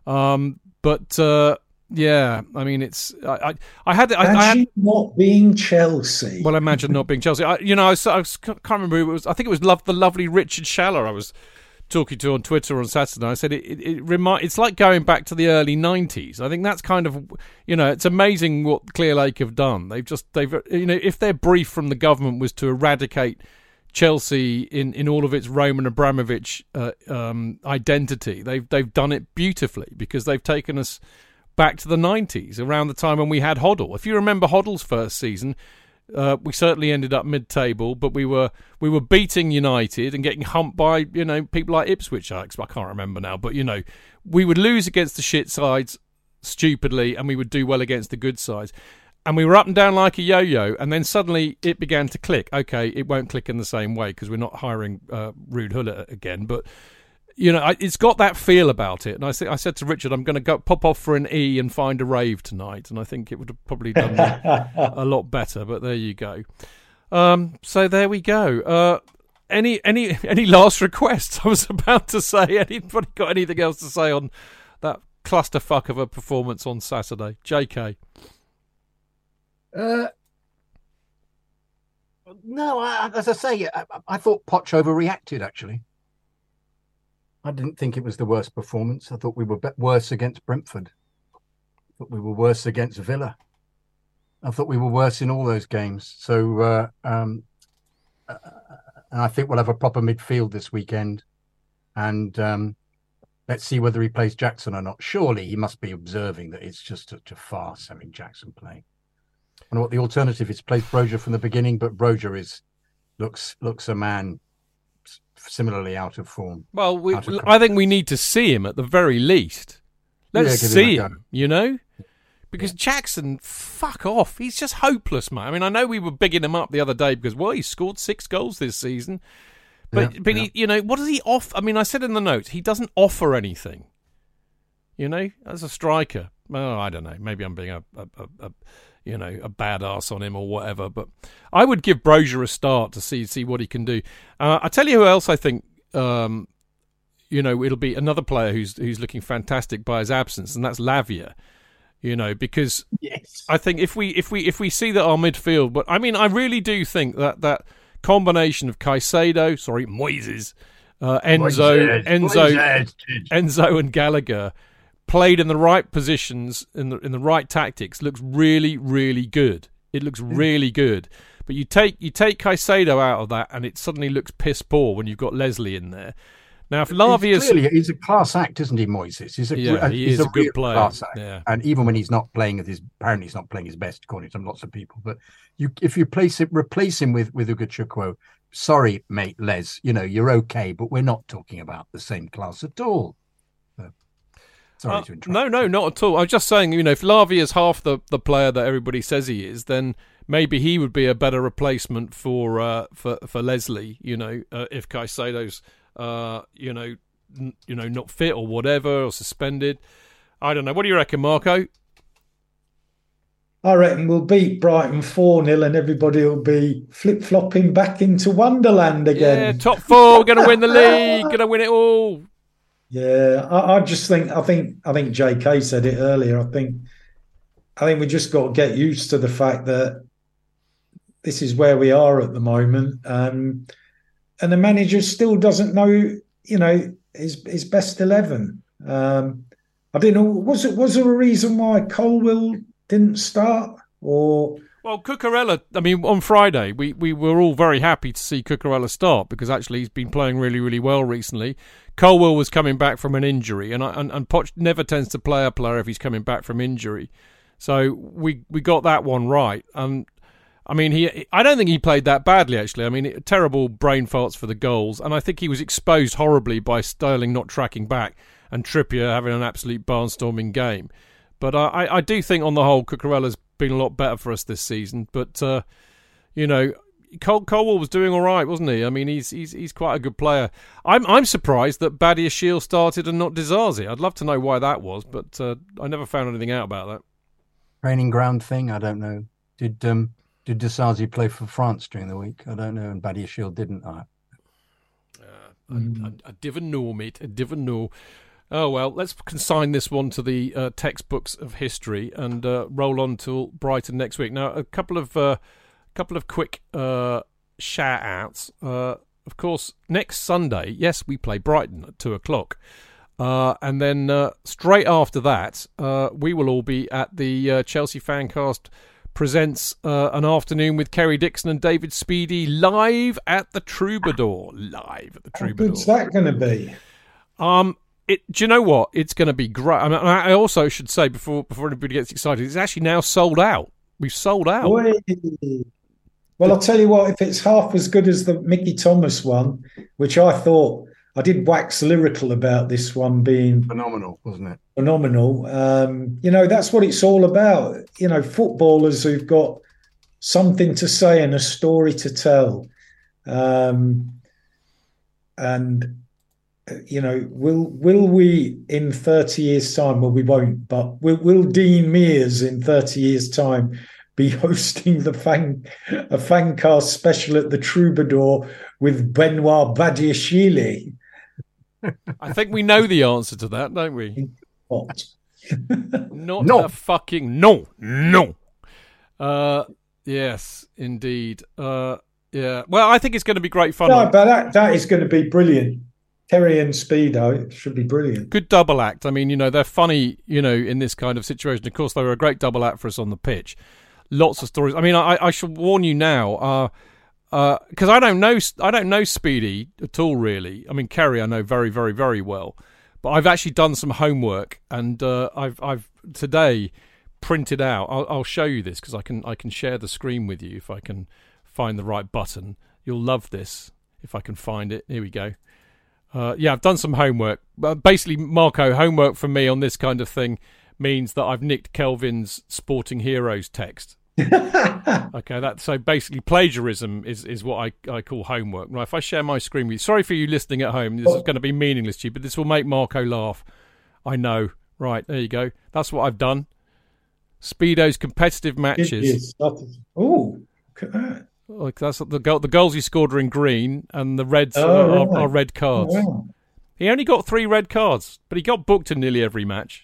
Yeah, I mean, it's I had not being Chelsea. Well, imagine not being Chelsea. I can't remember who it was. I think it was the lovely Richard Schaller I was talking to on Twitter on Saturday. I said it's like going back to the early 90s. I think that's kind of, it's amazing what Clear Lake have done. They've if their brief from the government was to eradicate Chelsea in all of its Roman Abramovich identity, they've done it beautifully, because they've taken us back to the 90s, around the time when we had Hoddle. If you remember Hoddle's first season, we certainly ended up mid-table, but we were beating United and getting humped by people like Ipswich. I can't remember now, but we would lose against the shit sides stupidly, and we would do well against the good sides. And we were up and down like a yo-yo, and then suddenly it began to click. Okay, it won't click in the same way because we're not hiring Ruud Gullit again, but it's got that feel about it. And I said to Richard, I'm going to go pop off for an E and find a rave tonight. And I think it would have probably done me a lot better. But there you go. So there we go. Any last requests? I was about to say, anybody got anything else to say on that clusterfuck of a performance on Saturday? JK. No, as I say, I thought Poch overreacted, actually. I didn't think it was the worst performance. I thought we were worse against Brentford. I thought we were worse against Villa. I thought we were worse in all those games. So, and I think we'll have a proper midfield this weekend. And let's see whether he plays Jackson or not. Surely he must be observing that it's just such a farce having Jackson playing. I don't know what the alternative is. Plays Brozier from the beginning, but Brozier looks a man similarly out of form. Well, I think we need to see him at the very least. Let's see him, because Jackson, fuck off. He's just hopeless, man. I mean, I know we were bigging him up the other day because, he scored 6 goals this season. But he, what does he offer? I mean, I said in the notes, he doesn't offer anything. As a striker. Well, I don't know. Maybe I'm being a badass on him or whatever. But I would give Brozier a start to see what he can do. I tell you who else I think, it'll be another player who's looking fantastic by his absence, and that's Lavia. Because yes. I think if we see that our midfield, but I mean, I really do think that combination of Moises, Enzo and Gallagher, played in the right positions, in the right tactics, looks really, really good. It looks really good. But you take Caicedo out of that, and it suddenly looks piss poor when you've got Leslie in there. Now, if Lavia's he's a class act, isn't he, Moises? He's a good player. Class act. Yeah. And even when he's not playing apparently he's not playing his best, according to lots of people. But if you replace him with Ugo Chukwu, sorry, mate, Les, you're okay, but we're not talking about the same class at all. Sorry to interrupt. No, not at all. I'm just saying, if Lavia is half the player that everybody says he is, then maybe he would be a better replacement for Leslie. If Caicedo's not fit or whatever, or suspended. I don't know. What do you reckon, Marco? I reckon we'll beat Brighton 4-0 and everybody will be flip-flopping back into Wonderland again. Yeah, top 4, going to win the league, going to win it all. Yeah, I just think I think JK said it earlier. I think we just got to get used to the fact that this is where we are at the moment, and the manager still doesn't know, his best 11. I don't know. Was there a reason why Colwill didn't start? Or well, Cucurella. I mean, on Friday we were all very happy to see Cucurella start because actually he's been playing really, really well recently. Colwill was coming back from an injury, and Poch never tends to play a player if he's coming back from injury. So we got that one right. I mean, I don't think he played that badly, actually. I mean, terrible brain farts for the goals, and I think he was exposed horribly by Sterling not tracking back and Trippier having an absolute barnstorming game. But I do think, on the whole, Cucurella's been a lot better for us this season. But, Colwill was doing all right, wasn't he? I mean, he's quite a good player. I'm surprised that Badiashile started and not Disasi. I'd love to know why that was, but I never found anything out about that. Training ground thing? I don't know. Did Disasi play for France during the week? I don't know, and Badiashile didn't. I didn't know, mate. I didn't know. Oh, well, let's consign this one to the textbooks of history and roll on to Brighton next week. Now, a couple of quick shout-outs. Of course, next Sunday, yes, we play Brighton at 2:00. And then straight after that, we will all be at the Chelsea Fancast presents an afternoon with Kerry Dixon and David Speedy live at the Troubadour. How good's that going to be? Do you know what? It's going to be great. I mean, I also should say before anybody gets excited, it's actually now sold out. We've sold out. Boy. Well, I'll tell you what, if it's half as good as the Mickey Thomas one, which I thought, I did wax lyrical about this one being phenomenal, wasn't it? Phenomenal. That's what it's all about. Footballers who've got something to say and a story to tell. Will we in 30 years' time? Well, we won't, but will Dean Mears in 30 years' time be hosting a fancast special at the Troubadour with Benoit Badiashile? I think we know the answer to that, don't we? What? No. A fucking no. Yes, indeed. Yeah. Well, I think it's going to be great fun. No, but that is going to be brilliant. Terry and Speedo should be brilliant. Good double act. I mean, they're funny, in this kind of situation. Of course, they were a great double act for us on the pitch. Lots of stories. I mean, I should warn you now, because I don't know Speedy at all, really. I mean, Kerry I know very, very, very well, but I've actually done some homework, and I've today printed out. I'll show you this because I can share the screen with you if I can find the right button. You'll love this if I can find it. Here we go. I've done some homework. Basically, Marco, homework for me on this kind of thing means that I've nicked Kelvin's Sporting Heroes text. Okay, so basically plagiarism is what I call homework. Right, if I share my screen with you, sorry for you listening at home, this is going to be meaningless to you, but this will make Marco laugh. I know. Right, there you go. That's what I've done. Speedo's competitive matches. Oh, look at that. Like that's the goals he scored are in green, and the reds are red cards. Oh, wow. He only got 3 red cards, but he got booked in nearly every match.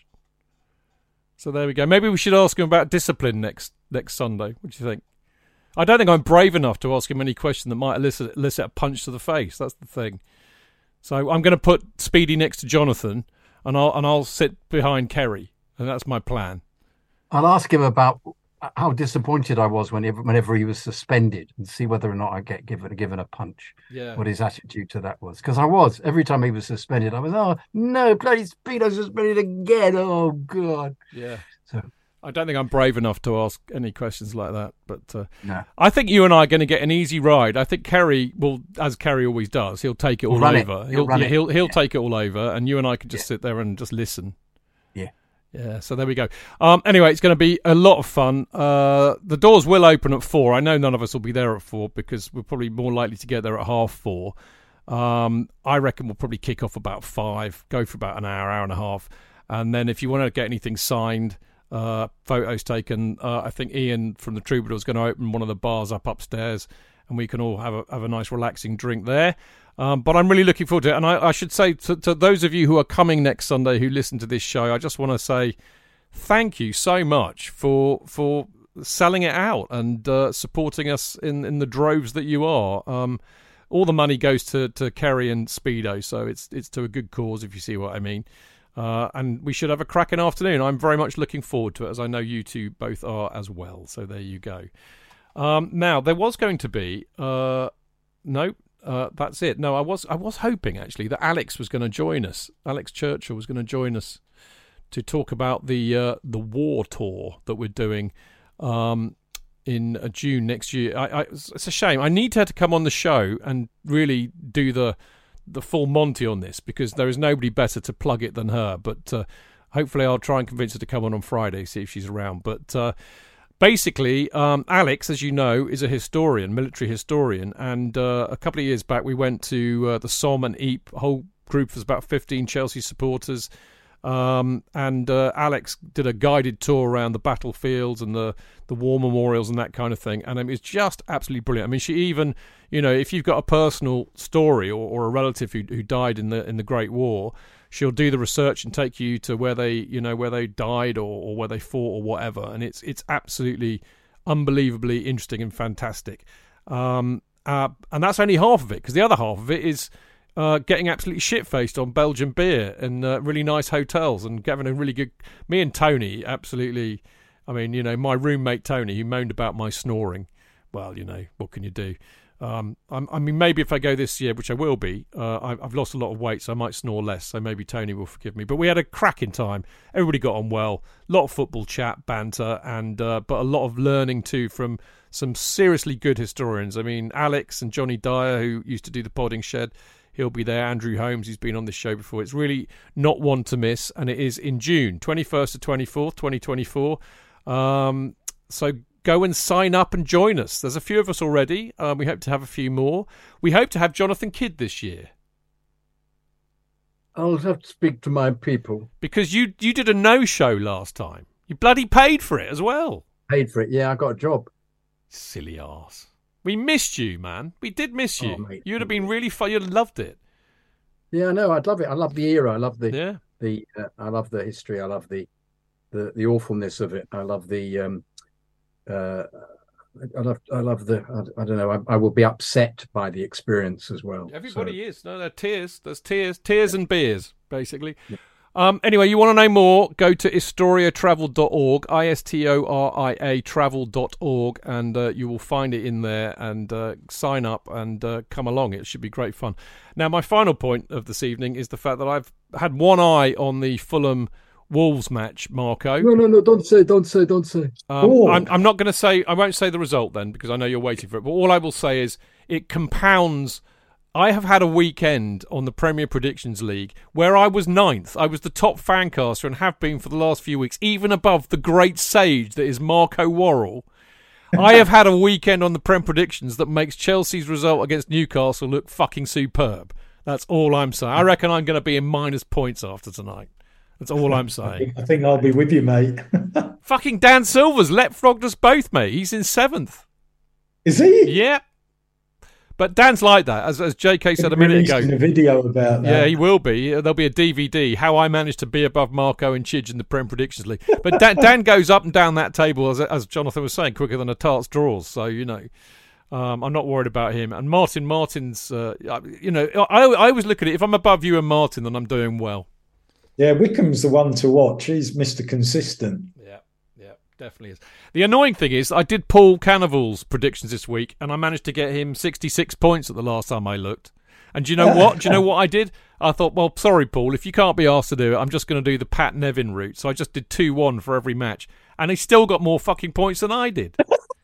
So there we go. Maybe we should ask him about discipline next Sunday. What do you think? I don't think I'm brave enough to ask him any question that might elicit a punch to the face. That's the thing. So I'm going to put Speedy next to Jonathan, and I'll sit behind Kerry, and that's my plan. I'll ask him about how disappointed I was whenever he was suspended, and see whether or not I get given a punch. Yeah. What his attitude to that was, because I was every time he was suspended, I was, oh no, bloody Speedo suspended again. Oh god. Yeah. So I don't think I'm brave enough to ask any questions like that, but no. I think you and I are going to get an easy ride. I think Kerry will, as Kerry always does, he'll take it all over. He'll take it all over, and you and I can just sit there and just listen. Yeah, so there we go. Anyway, it's going to be a lot of fun. The doors will open at 4. I know none of us will be there at 4 because we're probably more likely to get there at 4:30. I reckon we'll probably kick off about 5, go for about an hour and a half. And then if you want to get anything signed, photos taken, I think Ian from the Troubadour is going to open one of the bars up upstairs, and we can all have a nice relaxing drink there. But I'm really looking forward to it. And I should say to those of you who are coming next Sunday who listen to this show, I just want to say thank you so much for selling it out and supporting us in the droves that you are. All the money goes to Kerry and Speedo, so it's to a good cause, if you see what I mean. And we should have a cracking afternoon. I'm very much looking forward to it, as I know you two both are as well. So there you go. Now, there was going to be... that's it. No, I was hoping actually that Alex was going to join us. Alex Churchill was going to join us to talk about the war tour that we're doing in June next year. It's a shame. I need her to come on the show and really do the full Monty on this, because there is nobody better to plug it than her. But hopefully I'll try and convince her to come on Friday, see if she's around. But basically, Alex, as you know, is a historian, military historian, and a couple of years back we went to the Somme and Ypres, a whole group of about 15 Chelsea supporters, And Alex did a guided tour around the battlefields and the war memorials and that kind of thing. And it's just absolutely brilliant. I mean, she even, if you've got a personal story or a relative who died in the Great War, she'll do the research and take you to where they died or where they fought or whatever. And it's absolutely unbelievably interesting and fantastic. And that's only half of it, because the other half of it is getting absolutely shit-faced on Belgian beer and really nice hotels and having a really good... Me and Tony, absolutely... I mean, my roommate Tony, who moaned about my snoring. Well, what can you do? I mean, maybe if I go this year, which I will be, I've lost a lot of weight, so I might snore less, so maybe Tony will forgive me. But we had a cracking time. Everybody got on well. A lot of football chat, banter, and but a lot of learning too from some seriously good historians. I mean, Alex and Johnny Dyer, who used to do the Podding Shed, he'll be there. Andrew Holmes, who's been on this show before. It's really not one to miss, and it is in June, 21st to 24th, 2024. So go and sign up and join us. There's a few of us already. We hope to have a few more. We hope to have Jonathan Kidd this year. I'll have to speak to my people. Because you did a no-show last time. You bloody paid for it as well. Paid for it, yeah, I got a job. Silly arse. We missed you, man. We did miss you. Oh, mate. You'd have been really fun. You'd have loved it. Yeah, no, I'd love it. I love the era. I love I love the history. I love the awfulness of it. I love the I love the I don't know. I will be upset by the experience as well. Everybody is. No, there are tears. There's tears and beers, basically. Yeah. Anyway, you want to know more, go to historiatravel.org, ISTORIA travel.org, and you will find it in there, and sign up and come along. It should be great fun. Now, my final point of this evening is the fact that I've had one eye on the Fulham Wolves match, Marco. No, don't say. I'm not going to say, I won't say the result then, because I know you're waiting for it, but all I will say is it compounds. I have had a weekend on the Premier Predictions League where I was 9th. I was the top fancaster and have been for the last few weeks, even above the great sage that is Marco Worrell. I have had a weekend on the Prem Predictions that makes Chelsea's result against Newcastle look fucking superb. That's all I'm saying. I reckon I'm going to be in minus points after tonight. That's all I'm saying. I think I'll be with you, mate. Fucking Dan Silver's leapfrogged us both, mate. He's in 7th. Is he? Yeah. But Dan's like that, as JK said a minute ago. A video about that. Yeah, he will be. There'll be a DVD, how I managed to be above Marco and Chidge in the Prem Predictions League. But Dan goes up and down that table, as Jonathan was saying, quicker than a tart's draws. So, I'm not worried about him. And Martin's, I always look at it, if I'm above you and Martin, then I'm doing well. Yeah, Wickham's the one to watch. He's Mr. Consistent. Yeah, definitely is. The annoying thing is I did Paul Cannavale's predictions this week, and I managed to get him 66 points at the last time I looked. And do you know what? Do you know what I did? I thought, well, sorry, Paul, if you can't be asked to do it, I'm just going to do the Pat Nevin route. So I just did 2-1 for every match. And he still got more fucking points than I did.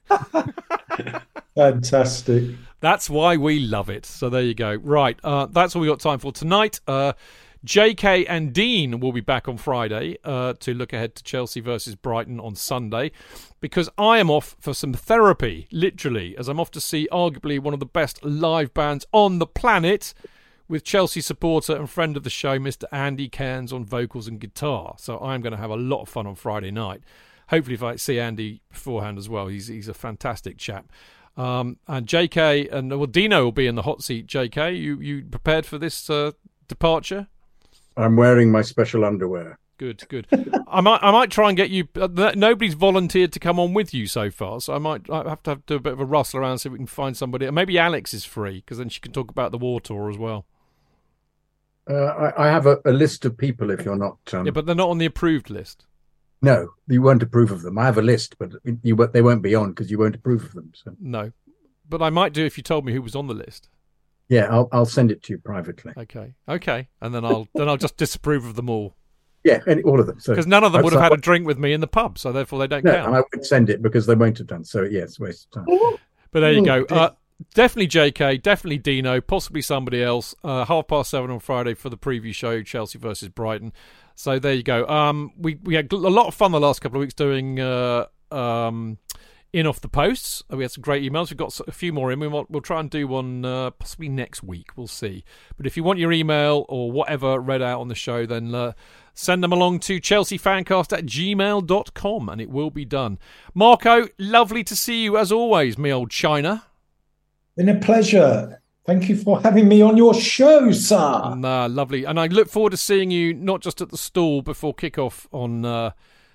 Fantastic. That's why we love it. So there you go. Right, that's all we got time for tonight. JK and Dean will be back on Friday to look ahead to Chelsea versus Brighton on Sunday, because I am off for some therapy, literally, as I'm off to see arguably one of the best live bands on the planet, with Chelsea supporter and friend of the show, Mr. Andy Cairns, on vocals and guitar. So I'm going to have a lot of fun on Friday night. Hopefully if I see Andy beforehand as well. He's a fantastic chap. And JK and Dino will be in the hot seat. JK, you prepared for this departure? I'm wearing my special underwear. Good. I might try and get you. Nobody's volunteered to come on with you so far, so I have to do a bit of a rustle around so we can find somebody. Maybe Alex is free, because then she can talk about the war tour as well. I have a list of people. If you're not, yeah, but they're not on the approved list. No, you won't approve of them. I have a list, but they won't be on because you won't approve of them. So. No, but I might do if you told me who was on the list. Yeah, I'll send it to you privately. Okay, and then I'll just disapprove of them all. Yeah, all of them. Because none of them would have had a drink with me in the pub, so therefore they don't count. And I won't send it because they won't have done. So yeah, it's a waste of time. But there you go. Definitely JK, definitely Dino, possibly somebody else. 7:30 on Friday for the preview show, Chelsea versus Brighton. So there you go. We had a lot of fun the last couple of weeks doing in off the posts. We had some great emails. We've got a few more in. We'll try and do one possibly next week. We'll see. But if you want your email or whatever read out on the show, then send them along to chelseafancast@gmail.com and it will be done. Marco, lovely to see you as always, me old China. Been a pleasure. Thank you for having me on your show, sir. Lovely. And I look forward to seeing you not just at the stall before kickoff I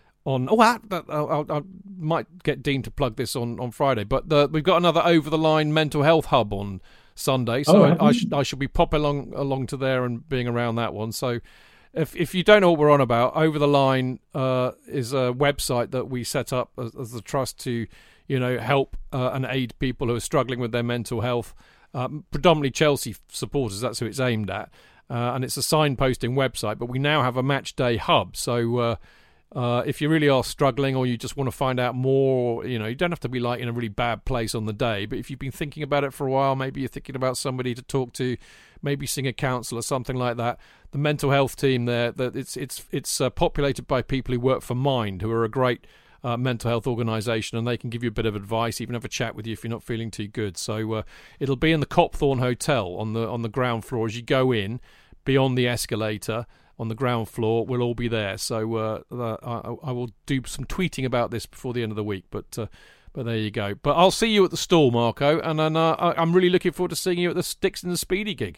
might get Dean to plug this on Friday, but we've got another Over the Line mental health hub on Sunday, so I should be popping along to there and being around that one. So if you don't know what we're on about, Over the Line is a website that we set up as the trust to help and aid people who are struggling with their mental health, predominantly Chelsea supporters. That's who it's aimed at, and it's a signposting website, but we now have a match day hub, so if you really are struggling or you just want to find out more, you don't have to be like in a really bad place on the day, but if you've been thinking about it for a while, maybe you're thinking about somebody to talk to, maybe seeing a counsellor, something like that, the mental health team there, that it's populated by people who work for Mind, who are a great mental health organisation, and they can give you a bit of advice, even have a chat with you if you're not feeling too good. So it'll be in the Copthorne Hotel on the ground floor as you go in, beyond the escalator. On the ground floor, we'll all be there. So I will do some tweeting about this before the end of the week. But there you go. But I'll see you at the stall, Marco, and then I'm really looking forward to seeing you at the Sticks and the Speedy gig.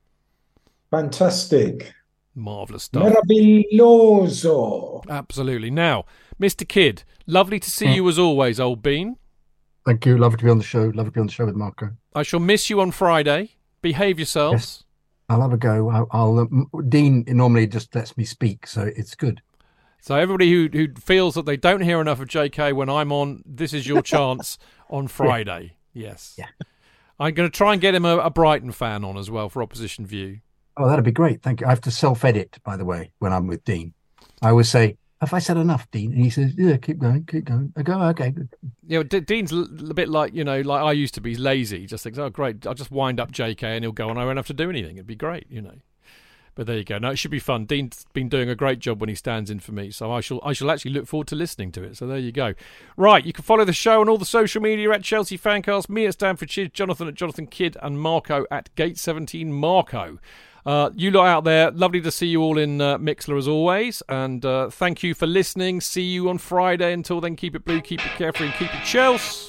Fantastic. Marvellous stuff. Meraviglioso. Absolutely. Now, Mr. Kidd, lovely to see you as always, old bean. Thank you. Lovely to be on the show. Lovely to be on the show with Marco. I shall miss you on Friday. Behave yourselves. Yes. I'll have a go. Dean normally just lets me speak, so it's good. So everybody who feels that they don't hear enough of JK when I'm on, this is your chance on Friday. Yes. Yeah. I'm going to try and get him a Brighton fan on as well for Opposition View. Oh, that'd be great. Thank you. I have to self-edit, by the way, when I'm with Dean. I always say, have I said enough, Dean? And he says, yeah, keep going. I go, okay, good. Dean's a bit like, like I used to be. He's lazy. He just thinks, oh, great, I'll just wind up JK and he'll go and I won't have to do anything. It'd be great, But there you go. No, it should be fun. Dean's been doing a great job when he stands in for me, so I shall actually look forward to listening to it. So there you go. Right, you can follow the show on all the social media at Chelsea Fancast, me at Stanford Chid, Jonathan at Jonathan Kidd, and Marco at Gate17 Marco. You lot out there, lovely to see you all in Mixler as always, and thank you for listening. See you on Friday. Until then, keep it blue, keep it carefree, and keep it Chelsea.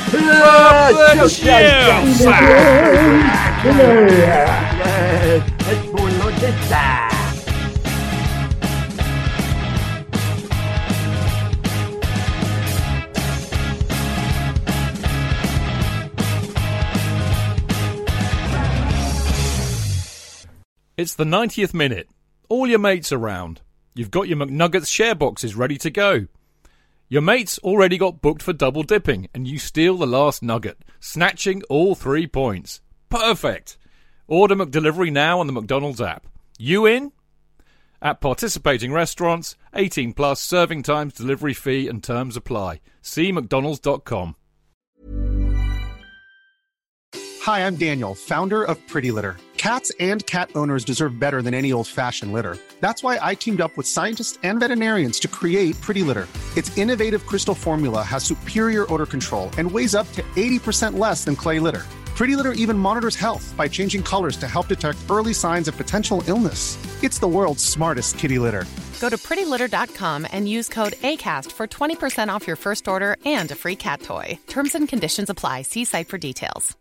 It's the 90th minute. All your mates around. You've got your McNuggets share boxes ready to go. Your mates already got booked for double dipping, and you steal the last nugget, snatching all 3 points. Perfect. Order McDelivery now on the McDonald's app. You in? At participating restaurants, 18 plus, serving times, delivery fee and terms apply. See mcdonalds.com. Hi, I'm Daniel, founder of Pretty Litter. Cats and cat owners deserve better than any old-fashioned litter. That's why I teamed up with scientists and veterinarians to create Pretty Litter. Its innovative crystal formula has superior odor control and weighs up to 80% less than clay litter. Pretty Litter even monitors health by changing colors to help detect early signs of potential illness. It's the world's smartest kitty litter. Go to prettylitter.com and use code ACAST for 20% off your first order and a free cat toy. Terms and conditions apply. See site for details.